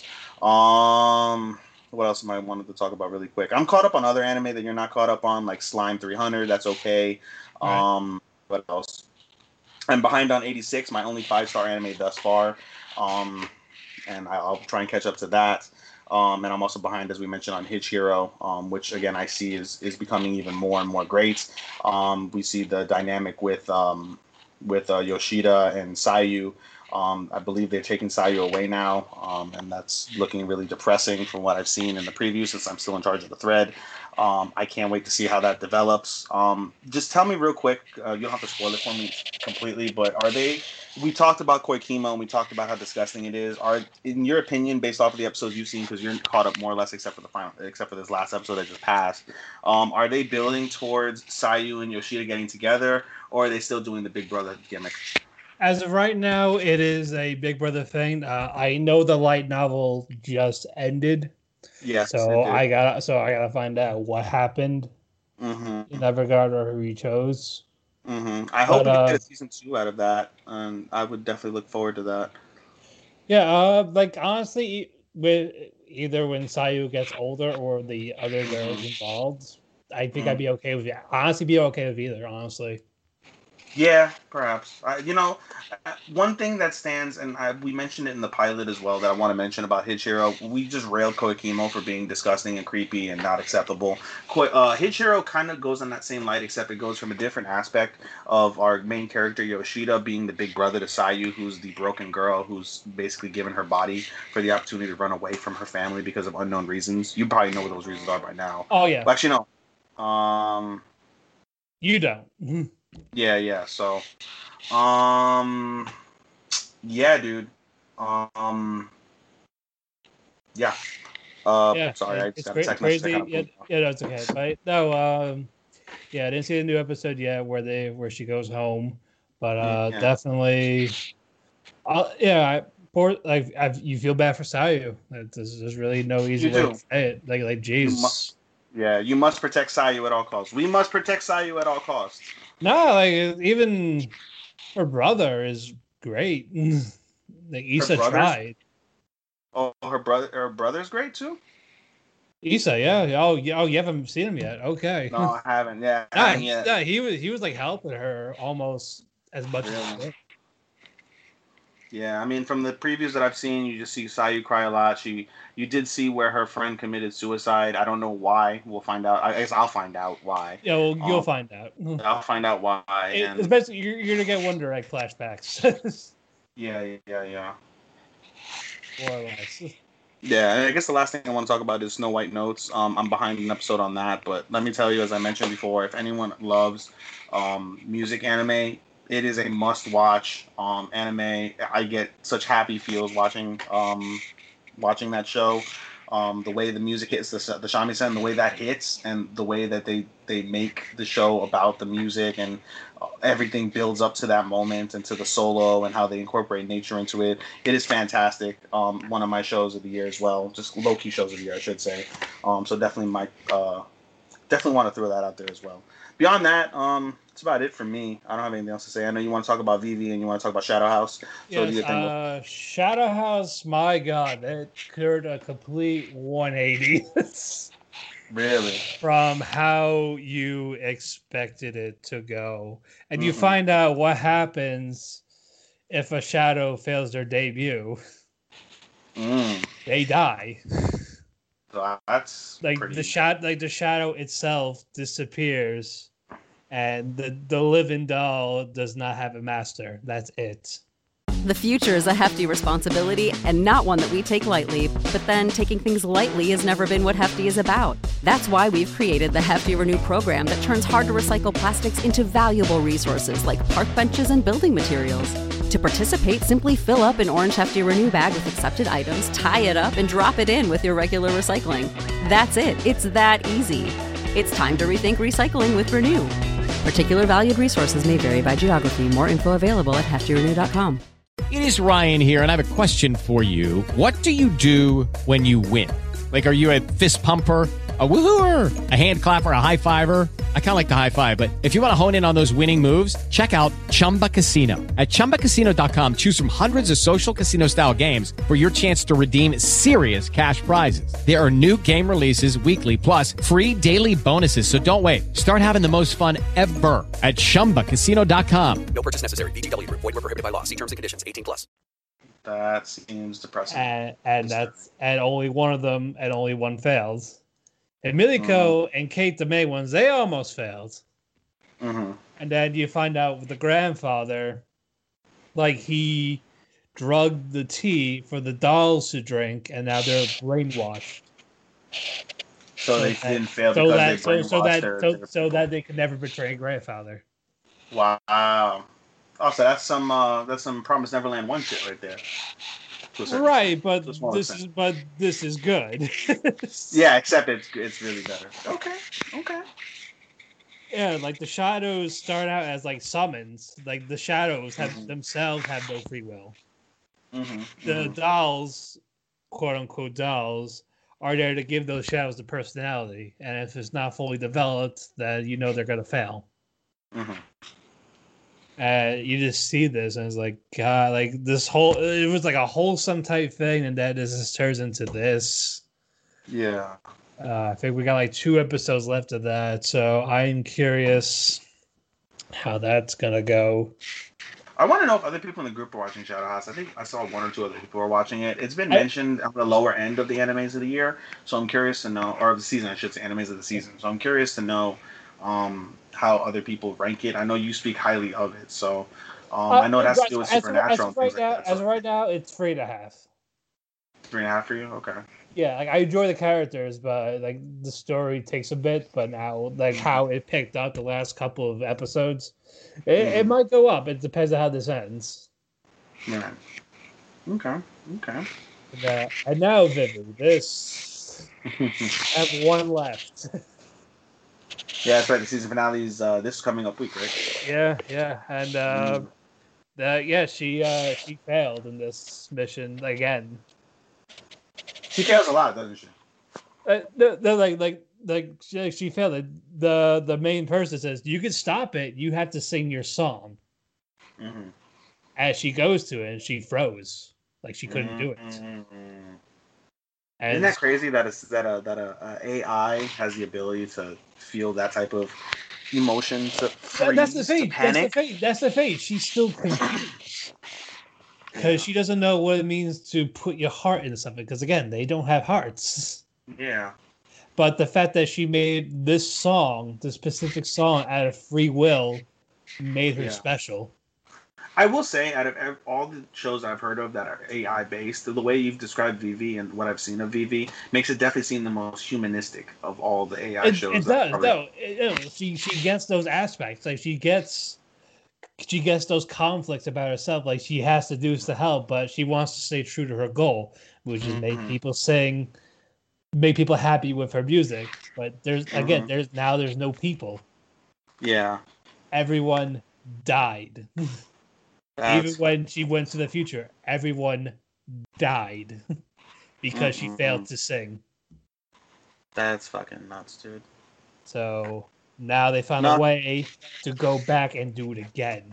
Um, what else am I wanted to talk about really quick? I'm caught up on other anime that you're not caught up on, like Slime three hundred. That's okay. Um, what else? I'm behind on eighty-six, my only five-star anime thus far, um, and I'll try and catch up to that. Um, and I'm also behind, as we mentioned, on Hitch Hero, um, which, again, I see is, is becoming even more and more great. Um, we see the dynamic with um, with uh, Yoshida and Sayu. Um, I believe they're taking Sayu away now, um, and that's looking really depressing from what I've seen in the preview since I'm still in charge of the thread. Um, I can't wait to see how that develops. Um, just tell me real quick, uh, you don't have to spoil it for me completely, but are they, we talked about Koikimo and we talked about how disgusting it is. Are, in your opinion, based off of the episodes you've seen, because you're caught up more or less except for the final, except for this last episode that just passed, um, are they building towards Sayu and Yoshida getting together, or are they still doing the Big Brother gimmick? As of right now, it is a Big Brother thing. Uh, I know the light novel just ended. Yes, so I got so I gotta find out what happened mm-hmm. in that regard, or who he chose. Mm-hmm. I hope but, we uh, get a season two out of that, and I would definitely look forward to that. Yeah, uh, like honestly, with either when Sayu gets older or the other mm-hmm. girls involved, I think mm-hmm. I'd be okay with it. Honestly, be okay with either. Honestly. Yeah, perhaps. Uh, you know, one thing that stands, and I, we mentioned it in the pilot as well, that I want to mention about Hichiro, we just railed Koikimo for being disgusting and creepy and not acceptable. Ko- uh, Hichiro kind of goes on that same light, except it goes from a different aspect of our main character, Yoshida, being the big brother to Sayu, who's the broken girl who's basically given her body for the opportunity to run away from her family because of unknown reasons. You probably know what those reasons are by now. Oh, yeah. Well, actually, no. Um, you don't. Yeah, yeah. So, um, yeah, dude. Um, yeah. Uh, yeah. Sorry, I it's just cra- got crazy. Kind of yeah, yeah, that's okay. But no, um, yeah, I didn't see the new episode yet where they where she goes home, but uh, yeah. definitely, uh, yeah. I, poor, like I've, you feel bad for Sayu. There's, there's really no easy you way do. to say it. Like, like, jeez. Yeah, you must protect Sayu at all costs. We must protect Sayu at all costs. No, like even her brother is great. Like Issa tried. Oh, her brother, her brother's great too. Issa, yeah. Oh, yeah. Oh, you haven't seen him yet. Okay. No, I haven't. Yeah, nah, I haven't yet. Yeah, he was he was like helping her almost as much really? as. Yeah, I mean, from the previews that I've seen, you just see Sayu cry a lot. She, you did see where her friend committed suicide. I don't know why. We'll find out. I guess I'll find out why. Yeah, well, you'll um, find out. I'll find out why. It, and... Especially, you're, you're gonna get One Direct flashbacks. yeah, yeah, yeah. More or less. Yeah, I guess the last thing I want to talk about is Snow White Notes. Um, I'm behind an episode on that, but let me tell you, as I mentioned before, if anyone loves um, music anime, it is a must-watch um, anime. I get such happy feels watching um, watching that show. Um, the way the music hits, the the shamisen, the way that hits, and the way that they, they make the show about the music, and everything builds up to that moment and to the solo and how they incorporate nature into it. It is fantastic. Um, one of my shows of the year as well, just low key shows of the year, I should say. Um, so definitely my uh, definitely want to throw that out there as well. Beyond that, um, that's about it for me. I don't have anything else to say. I know you want to talk about Vivi and you want to talk about Shadow House. So yes, do you think uh, Shadow House, my God, that occurred a complete one eighty. Really? From how you expected it to go. And Mm-mm. you find out what happens if a shadow fails their debut. Mm. They die. So that's like pretty... the shot like the shadow itself disappears, and the, the living doll does not have a master. That's it. The future is a hefty responsibility and not one that we take lightly. But then taking things lightly has never been what Hefty is about. That's why we've created the Hefty Renew program that turns hard-to-recycle plastics into valuable resources like park benches and building materials. To participate, simply fill up an orange Hefty Renew bag with accepted items, tie it up, and drop it in with your regular recycling. That's it. It's that easy. It's time to rethink recycling with Renew. Particular valued resources may vary by geography. More info available at hefty renew dot com. It is Ryan here, and I have a question for you. What do you do when you win? Like, are you a fist pumper, a woohooer, a hand clapper, a high fiver? I kind of like the high five, but if you want to hone in on those winning moves, check out Chumba Casino. At chumba casino dot com, choose from hundreds of social casino-style games for your chance to redeem serious cash prizes. There are new game releases weekly, plus free daily bonuses, so don't wait. Start having the most fun ever at chumba casino dot com. No purchase necessary. V G W. Void where prohibited by law. See terms and conditions. eighteen plus. That seems depressing. And, and that's and only one of them, and only one fails. And Miliko mm. and Kate, the main ones, they almost failed. Mm-hmm. And then you find out with the grandfather, like he drugged the tea for the dolls to drink, and now they're brainwashed. So, so they that, didn't fail so because that, they so, brainwashed so that, their, so, their so that they could never betray grandfather. Wow. Oh, so that's some uh, that's some Promised Neverland one shit right there. Right, but this extent. is but this is good. Yeah, except it's it's really better. Okay, okay. Yeah, like the shadows start out as like summons. Like the shadows have mm-hmm. themselves have no free will. Mm-hmm. The mm-hmm. dolls, quote unquote dolls, are there to give those shadows the personality. And if it's not fully developed, then you know they're gonna fail. Mm-hmm. Uh, you just see this, and it's like, God, like this whole, it was like a wholesome type thing, and that just turns into this. Yeah. Uh, I think we got like two episodes left of that, so I'm curious how that's gonna go. I want to know if other people in the group are watching Shadow House. I think I saw one or two other people are watching it. It's been I, mentioned on the lower end of the animes of the year, so I'm curious to know, or of the season, I should say, animes of the season. So I'm curious to know um, how other people rank it. I know you speak highly of it, so um, uh, I know it has to do with as, Supernatural. As, as, right now, like that, as so. right now, it's three and a half. Three and a half for you? Okay. Yeah, like I enjoy the characters, but like the story takes a bit. But now, like how it picked up the last couple of episodes, it, mm-hmm. it might go up. It depends on how this ends. Yeah. Okay. Okay. And, uh, and now, Vivi, this I have one left. Yeah, that's right. The season finale is uh, this coming up week, right? Yeah, yeah, and uh, mm. the, yeah, she uh, she failed in this mission again. She fails a lot, doesn't she? Uh, the, the, like, like, like she, she failed it. The the main person says, "You can stop it. You have to sing your song." Mm-hmm. As she goes to it, and she froze, like she couldn't mm-hmm. do it. And isn't that crazy that a, that a that a, a AI has the ability to feel that type of emotion to freeze, that's the fate. To panic? That's the fate. That's the fate. She's still confused because yeah. she doesn't know what it means to put your heart into something. Because again, they don't have hearts. Yeah. But the fact that she made this song, this specific song, out of free will, made her yeah. special. I will say, out of ev- all the shows I've heard of that are A I based, the way you've described Vivi and what I've seen of Vivi makes it definitely seem the most humanistic of all the A I It, shows. it that does, probably... though. It, you know, she she gets those aspects. Like she gets she gets those conflicts about herself. Like she has to do this to help, but she wants to stay true to her goal, which is Mm-hmm. make people sing, make people happy with her music. But there's Mm-hmm. again, there's now there's no people. Yeah. Everyone died. That's... Even when she went to the future, everyone died because Mm-mm-mm. she failed to sing. That's fucking nuts, dude. So now they found Not... a way to go back and do it again.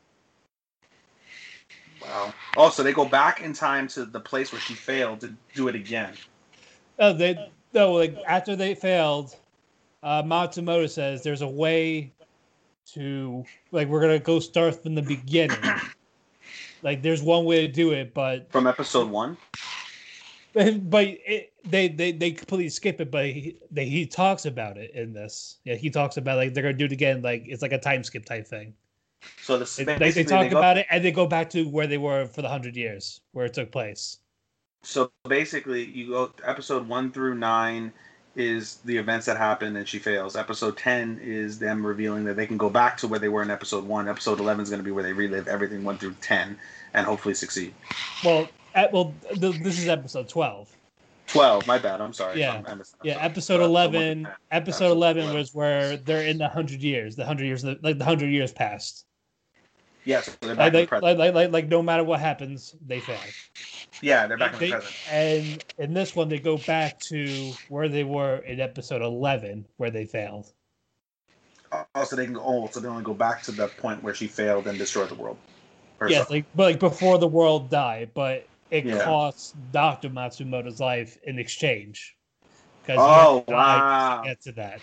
Wow. Oh, so they go back in time to the place where she failed to do it again. Oh, they no, like after they failed, uh, Matsumoto says there's a way to, like, we're gonna go start from the beginning. Like, there's one way to do it, but from episode one. But it, they they they completely skip it. But he they, he talks about it in this. Yeah, he talks about like they're gonna do it again. Like it's like a time skip type thing. So the it, they, they talk they go, about it and they go back to where they were for the hundred years where it took place. So basically, you go episode one through nine is the events that happen and she fails. Episode ten is them revealing that they can go back to where they were in episode one. Episode eleven is going to be where they relive everything one through ten and hopefully succeed. Well, at, well, th- this is episode twelve. Twelve. My bad. I'm sorry. Yeah. I'm, I'm yeah. Episode eleven. Episode eleven was where they're in the hundred years. The hundred years, like the hundred years passed. Yes. So they're back like, in the present. Like, like, like, like, no matter what happens, they fail. Yeah, they're back in they, the present. And in this one, they go back to where they were in episode eleven, where they failed. Oh, so they can go. Oh, so they only go back to the point where she failed and destroyed the world. Yes, yeah, like, but like before the world died, but it yeah. costs Doctor Matsumoto's life in exchange. Because oh he wow! To get to that.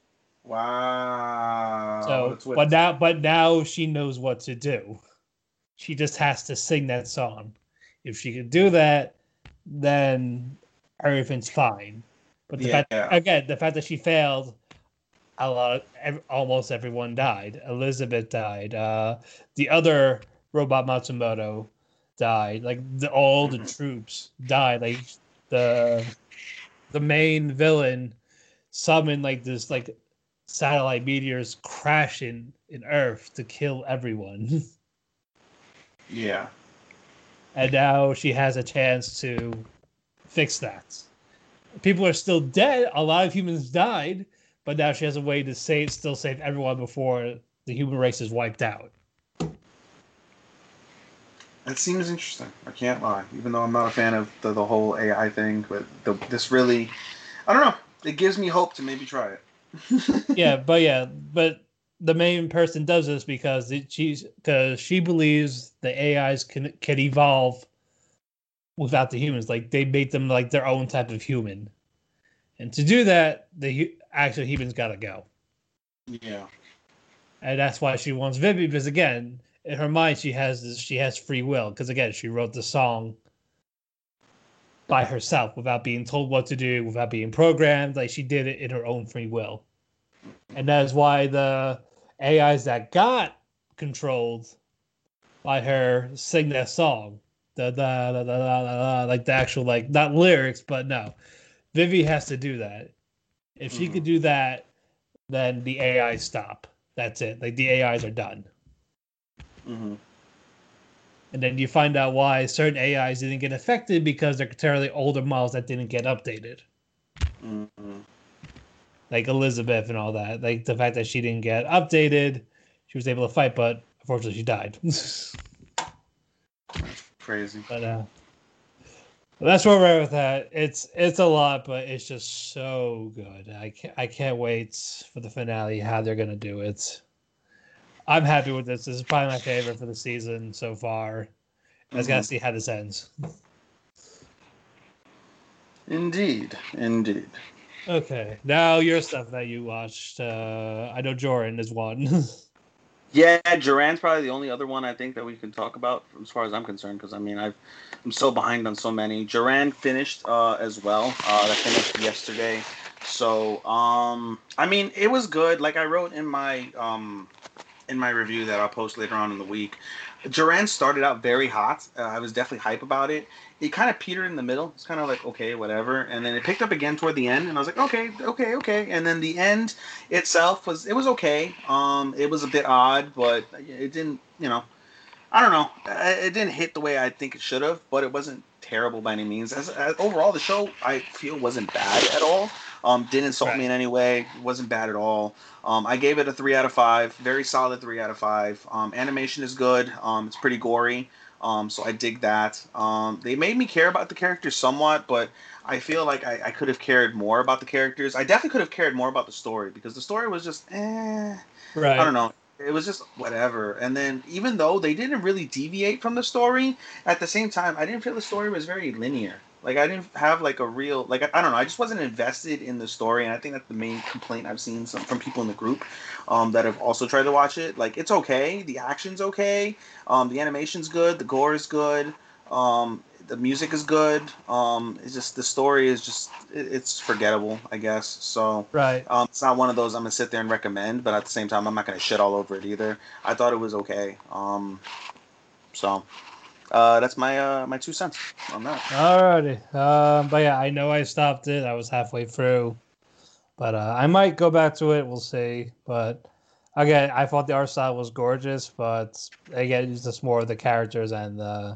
Wow. So, but now, but now she knows what to do. She just has to sing that song. If she can do that, then everything's fine. But the yeah. fact, again, the fact that she failed, a lot, of, almost everyone died. Elizabeth died. Uh, the other robot Matsumoto died. Like the, all the troops died. Like the the main villain summoned like this like satellite meteors crashing in Earth to kill everyone. Yeah. And now she has a chance to fix that. People are still dead. A lot of humans died, but now she has a way to save, still save everyone before the human race is wiped out. It seems interesting. I can't lie. Even though I'm not a fan of the, the whole A I thing, but the, this really, I don't know. It gives me hope to maybe try it. yeah, but yeah, but the main person does this because it, she's because she believes the A Is can can evolve without the humans. Like they make them like their own type of human, and to do that, the actual humans gotta go. Yeah, and that's why she wants Vivi because again, in her mind, she has this, she has free will because again, she wrote the song by herself without being told what to do, without being programmed. Like she did it in her own free will, and that is why the A Is that got controlled by her sing that song, the da, da, da, da, da, like the actual like not lyrics, but no, Vivi has to do that. If she mm-hmm. could do that, then the A Is stop. That's it. Like the A Is are done. Mm-hmm. And then you find out why certain A Is didn't get affected because they're entirely older models that didn't get updated. Mm-hmm. Like Elizabeth and all that. Like the fact that she didn't get updated, she was able to fight, but unfortunately she died. That's crazy. But uh, well, that's where we're at with that. It's it's a lot, but it's just so good. I can't, I can't wait for the finale, how they're going to do it. I'm happy with this. This is probably my favorite for the season so far. I just mm-hmm. got to see how this ends. Indeed. Indeed. Okay, now your stuff that you watched. Uh, I know Joran is one. Yeah, Joran's probably the only other one I think that we can talk about as far as I'm concerned. Because I mean, I've, I'm so behind on so many. Joran finished uh, as well. Uh, that finished yesterday. So, um, I mean, it was good. Like I wrote in my um, in my review that I'll post later on in the week. Duran started out very hot. Uh, I was definitely hype about it. It kind of petered in the middle. It's kind of like, okay, whatever. And then it picked up again toward the end, and I was like, okay, okay, okay. And then the end itself was, it was okay. Um, it was a bit odd, but it didn't, you know, I don't know. It didn't hit the way I think it should have, but it wasn't terrible by any means. As, as overall, the show I feel wasn't bad at all. Um, didn't insult right. me in any way. Wasn't bad at all. Um, I gave it a three out of five. Very solid three out of five. Um, animation is good. Um, it's pretty gory. Um, so I dig that. Um, they made me care about the characters somewhat, but I feel like I, I could have cared more about the characters. I definitely could have cared more about the story because the story was just, eh. Right. I don't know. It was just whatever. And then even though they didn't really deviate from the story, at the same time, I didn't feel the story was very linear. Like, I didn't have, like, a real... Like, I, I don't know. I just wasn't invested in the story, and I think that's the main complaint I've seen some, from people in the group um, that have also tried to watch it. Like, it's okay. The action's okay. Um, the animation's good. The gore is good. Um, the music is good. Um, it's just... The story is just... It, it's forgettable, I guess. So... Right. Um, it's not one of those I'm going to sit there and recommend, but at the same time, I'm not going to shit all over it either. I thought it was okay. Um, so... Uh, that's my uh, my two cents on that. Alrighty. Um, but yeah, I know I stopped it. I was halfway through. But uh, I might go back to it. We'll see. But again, I thought the art style was gorgeous. But again, it's just more of the characters and the,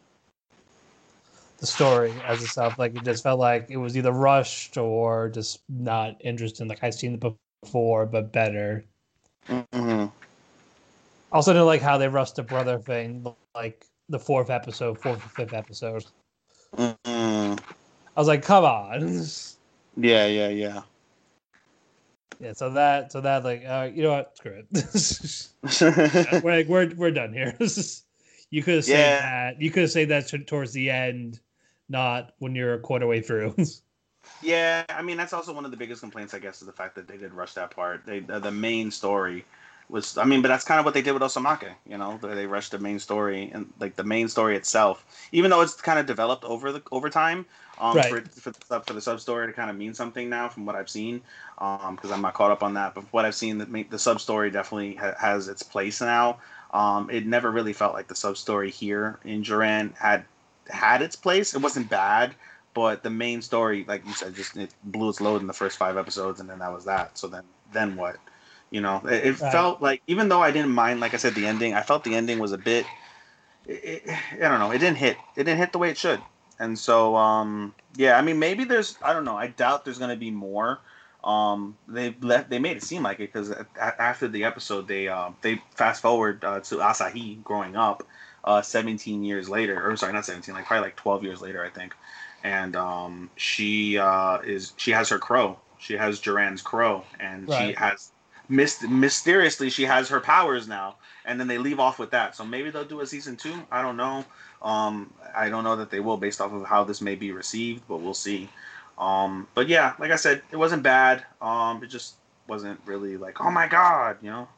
the story as itself. Like, it just felt like it was either rushed or just not interesting. Like, I've seen it before, but better. Mm-hmm. Also, didn't like how they rushed the brother thing. Like, the fourth episode, fourth or fifth episode. Mm-hmm. I was like, come on. Yeah, yeah, yeah. Yeah, so that, so that, like, uh, you know what? Screw it. we're, like, we're we're done here. You could have said Yeah. that. You could have said that t- towards the end, not when you're a quarter way through. Yeah, I mean, that's also one of the biggest complaints, I guess, is the fact that they did rush that part. They uh, the main story was, I mean, but that's kind of what they did with Osamake, you know? They they rushed the main story, and, like, the main story itself, even though it's kind of developed over the over time, um, Right. for, for, the, sub- for the sub-story to kind of mean something now from what I've seen, um, because I'm not caught up on that, but from what I've seen, the, the sub-story definitely ha- has its place now. Um, it never really felt like the sub-story here in Duran had had its place. It wasn't bad, but the main story, like you said, just it blew its load in the first five episodes, and then that was that. So then, then what? You know, it, it Right. felt like, even though I didn't mind, like I said, the ending, I felt the ending was a bit, it, it, I don't know, it didn't hit. It didn't hit the way it should. And so, um, yeah, I mean, maybe there's, I don't know, I doubt there's going to be more. Um, they left, they made it seem like it, because after the episode, they uh, they fast forward uh, to Asahi growing up uh, seventeen years later, or sorry, not seventeen, like probably like twelve years later, I think. And um, she uh, is, she has her crow. She has Duran's crow, and Right. she has, myst- mysteriously, she has her powers now. And then they leave off with that. So maybe they'll do a season two. I don't know. Um, I don't know that they will, based off of how this may be received, but we'll see. Um, but yeah, like I said, it wasn't bad. Um, it just wasn't really like, oh my god, you know.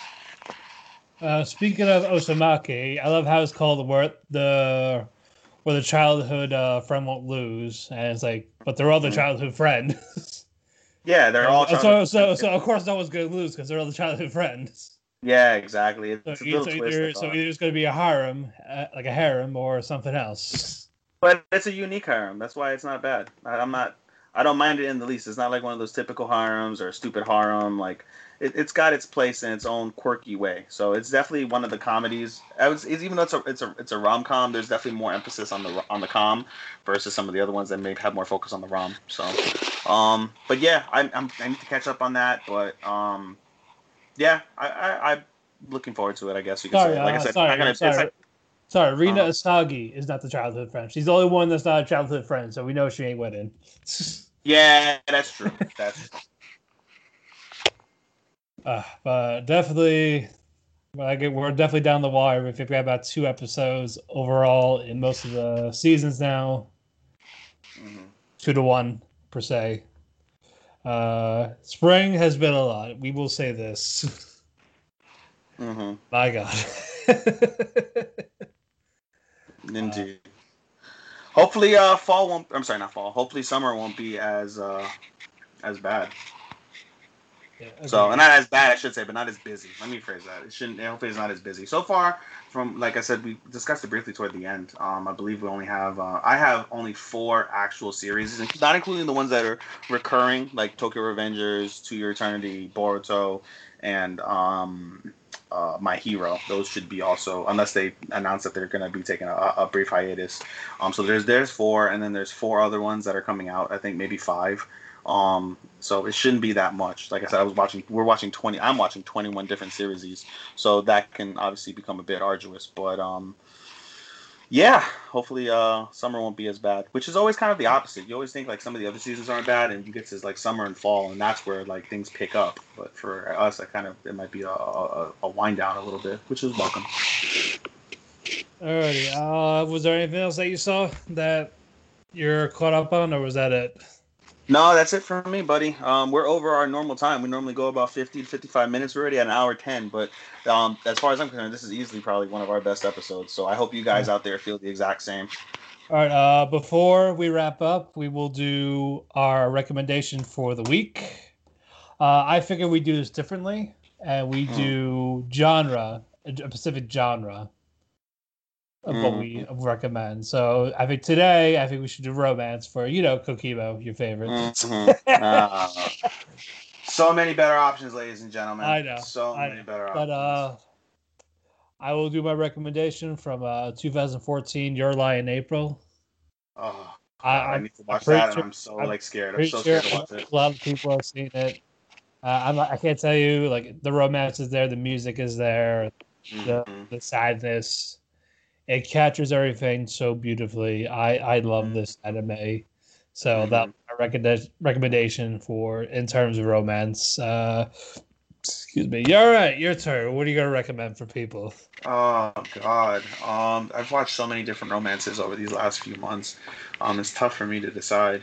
Uh, speaking of Osamake, I love how it's called the word the where the childhood uh, friend won't lose, and it's like, but they're all the childhood friends. Yeah, they're all. so, so, so, so of course, no one's gonna lose because they're all the childhood friends. Yeah, exactly. It's So, a so little twist. either, that's so all. either it's gonna be a harem, uh, like a harem, or something else. But it's a unique harem. That's why it's not bad. I, I'm not. I don't mind it in the least. It's not like one of those typical harems or a stupid harem. Like it, it's got its place in its own quirky way. So it's definitely one of the comedies. I was it's, even though it's a it's a it's a rom com. There's definitely more emphasis on the on the com versus some of the other ones that may have more focus on the rom. So, um, but yeah, I I'm, I need to catch up on that. But um, yeah, I, I I'm looking forward to it. I guess you could Sorry, say. Like uh, I said, sorry, I'm gonna, sorry. it's like, Sorry, Rina Uh-huh. Asagi is not the childhood friend. She's the only one that's not a childhood friend, so we know she ain't winning. yeah, that's true. That's true. Uh, but definitely, well, I get, we're definitely down the wire. We've got about two episodes overall in most of the seasons now. Mhm. Two to one, per se. Uh, spring has been a lot. We will say this. Mm-hmm. My God. Indeed. Hopefully, uh, fall won't. I'm sorry, not fall. Hopefully, summer won't be as uh, as bad. Yeah, so, and not as bad, I should say, but not as busy. Let me phrase that. It shouldn't. Hopefully, it's not as busy so far. From like I said, we discussed it briefly toward the end. Um, I believe we only have. Uh, I have only four actual series, not including the ones that are recurring, like Tokyo Revengers, To Your Eternity, Boruto, and um, uh, My Hero. Those should be also, unless they announce that they're going to be taking a, a brief hiatus. Um, so there's there's four, and then there's four other ones that are coming out. I think maybe five. Um, so it shouldn't be that much. Like I said, I was watching, we're watching twenty, I'm watching twenty-one different series. So that can obviously become a bit arduous, but, um, yeah, hopefully, uh, summer won't be as bad, which is always kind of the opposite. You always think like some of the other seasons aren't bad and you get to like summer and fall and that's where like things pick up. But for us, I kind of, it might be a, a, a wind down a little bit, which is welcome. Alrighty. Uh, was there anything else that you saw that you're caught up on, or was that it? No, that's it for me, buddy. Um, we're over our normal time. We normally go about fifty to fifty-five minutes. We're already at an hour ten, but um, as far as I'm concerned, this is easily probably one of our best episodes. So I hope you guys out there feel the exact same. All right. Uh, before we wrap up, we will do our recommendation for the week. Uh, I figure we do this differently, and we do genre, a specific genre of what we recommend. So I think today, I think we should do romance for, you know, Kokimo, your favorite. Mm-hmm. uh, so many better options, ladies and gentlemen. I know. So I many know. better but, options. uh, I will do my recommendation from uh, two thousand fourteen, Your Lie in April. Oh, I, I need to watch I'm that, sure, and I'm so I'm like scared. I'm so sure scared to watch it. A lot of people have seen it. Uh, I'm not, I can't tell you, like, the romance is there, the music is there, Mm-hmm. the the sadness. It captures everything so beautifully. I, I love Mm-hmm. this anime. So Mm-hmm. that's my recommend, recommendation for in terms of romance. Uh, excuse me. You're all right. Your turn. What are you going to recommend for people? Oh God, um, I've watched so many different romances over these last few months. Um, it's tough for me to decide.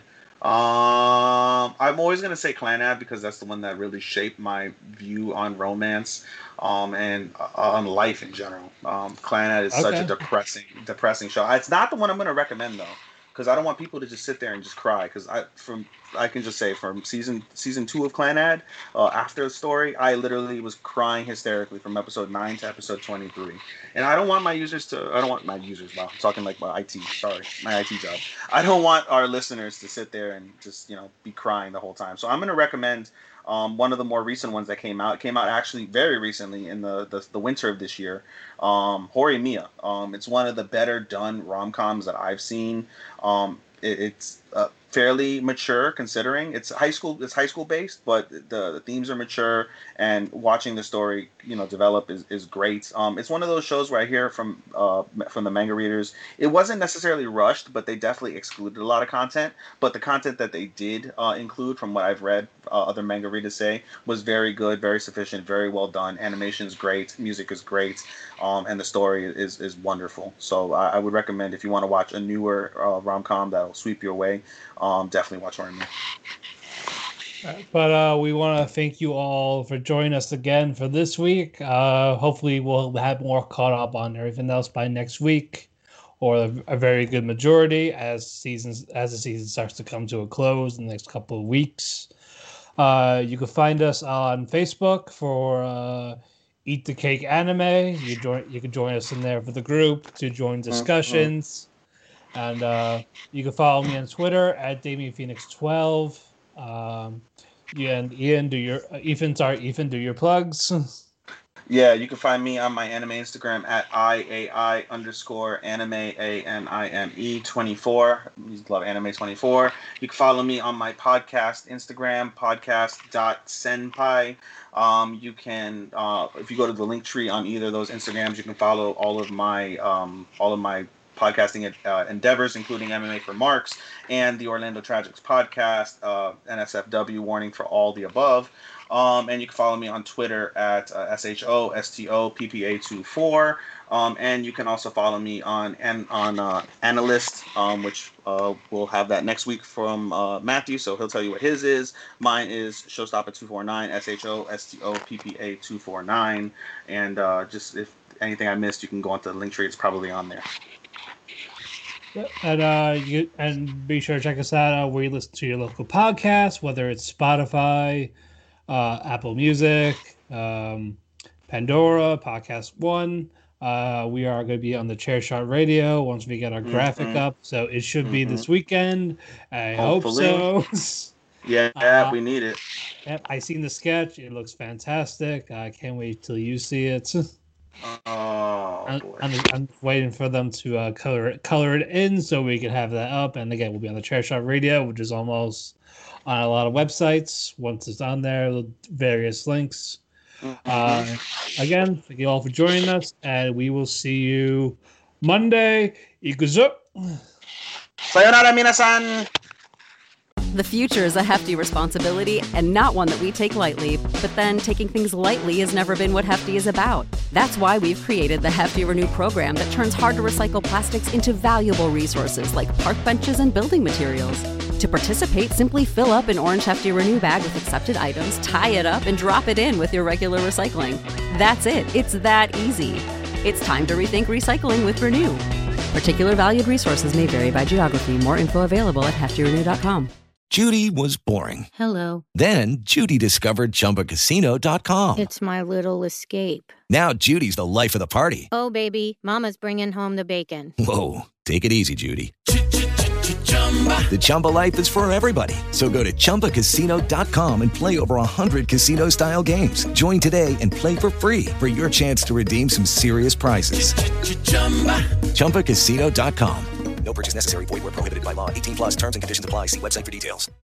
Um, I'm always gonna say Clanad because that's the one that really shaped my view on romance, um, and uh, on life in general. Um, Clanad is such Okay. a depressing, depressing show. It's not the one I'm gonna recommend though, because I don't want people to just sit there and just cry. Because I, from I can just say from season season two of Clanad, uh, after the story, I literally was crying hysterically from episode nine to episode twenty-three. And I don't want my users to, I don't want my users, wow, I'm talking like my I T, sorry, my I T job. I don't want our listeners to sit there and just, you know, be crying the whole time. So I'm going to recommend um, one of the more recent ones that came out. It came out actually very recently in the, the, the winter of this year, um, Horimiya. Um, it's one of the better done rom-coms that I've seen. Um, it, it's uh, fairly mature considering it's high school. It's high school based, but the, the themes are mature, and watching the story, you know, develop is, is great. Um, it's one of those shows where I hear from uh, from the manga readers, it wasn't necessarily rushed, but they definitely excluded a lot of content. But the content that they did uh, include, from what I've read, uh, other manga readers say, was very good, very sufficient, very well done. Animation is great, music is great, um, and the story is is wonderful. So I, I would recommend, if you want to watch a newer uh, rom com that'll sweep you away, um, definitely watch Horimiya. But uh, we want to thank you all for joining us again for this week. Uh, hopefully, we'll have more caught up on everything else by next week, or a, a very good majority as seasons as the season starts to come to a close in the next couple of weeks. Uh, you can find us on Facebook for uh, Eat the Cake Anime. You join. You can join us in there for the group to join discussions, mm-hmm. and uh, you can follow me on Twitter at Damien Phoenix twelve. Um, yeah, and Ian, do your uh, Ethan, sorry, Ethan, do your plugs. Yeah, you can find me on my anime Instagram at I A I underscore anime, A N I M E twenty-four. You love anime twenty-four. You can follow me on my podcast Instagram, podcast.senpai. Um, you can, uh, if you go to the link tree on either of those Instagrams, you can follow all of my, um, all of my podcasting uh, endeavors, including M M A for Marks and the Orlando Tragics podcast, uh, N S F W, warning for all the above. Um, and you can follow me on Twitter at uh, S H O S T O P P A twenty-four. Um, and you can also follow me on and on uh, Analyst, um, which uh, we'll have that next week from uh, Matthew, so he'll tell you what his is. Mine is Showstopper two forty-nine, S H O S T O P P A two forty-nine. And uh, just if anything I missed, you can go onto the link tree. It's probably on there. And uh, you and be sure to check us out uh, where you listen to your local podcasts, whether it's Spotify, uh, Apple Music, um, Pandora, Podcast One. Uh, we are going to be on the Chair Shot Radio once we get our mm-hmm. graphic up. So it should be mm-hmm. this weekend. I Hopefully. hope so. yeah, uh, we need it. I seen the sketch. It looks fantastic. I can't wait till you see it. Oh, I'm, boy. I'm, I'm waiting for them to uh, color it, color it in so we can have that up. And again, we'll be on the Chair Shot Radio, which is almost on a lot of websites. Once it's on there, various links. Mm-hmm. Uh, again, thank you all for joining us, and we will see you Monday. Ikuzo. Sayonara, minasan. The future is a hefty responsibility and not one that we take lightly. But then taking things lightly has never been what Hefty is about. That's why we've created the Hefty Renew program that turns hard-to-recycle plastics into valuable resources like park benches and building materials. To participate, simply fill up an orange Hefty Renew bag with accepted items, tie it up, and drop it in with your regular recycling. That's it. It's that easy. It's time to rethink recycling with Renew. Particular valued resources may vary by geography. More info available at hefty renew dot com. Judy was boring. Hello. Then Judy discovered Chumba Casino dot com. It's my little escape. Now Judy's the life of the party. Oh, baby, mama's bringing home the bacon. Whoa, take it easy, Judy. The Chumba life is for everybody. So go to Chumba Casino dot com and play over one hundred casino-style games. Join today and play for free for your chance to redeem some serious prizes. Chumba Casino dot com. No purchase necessary. Void where prohibited by law. eighteen plus terms and conditions apply. See website for details.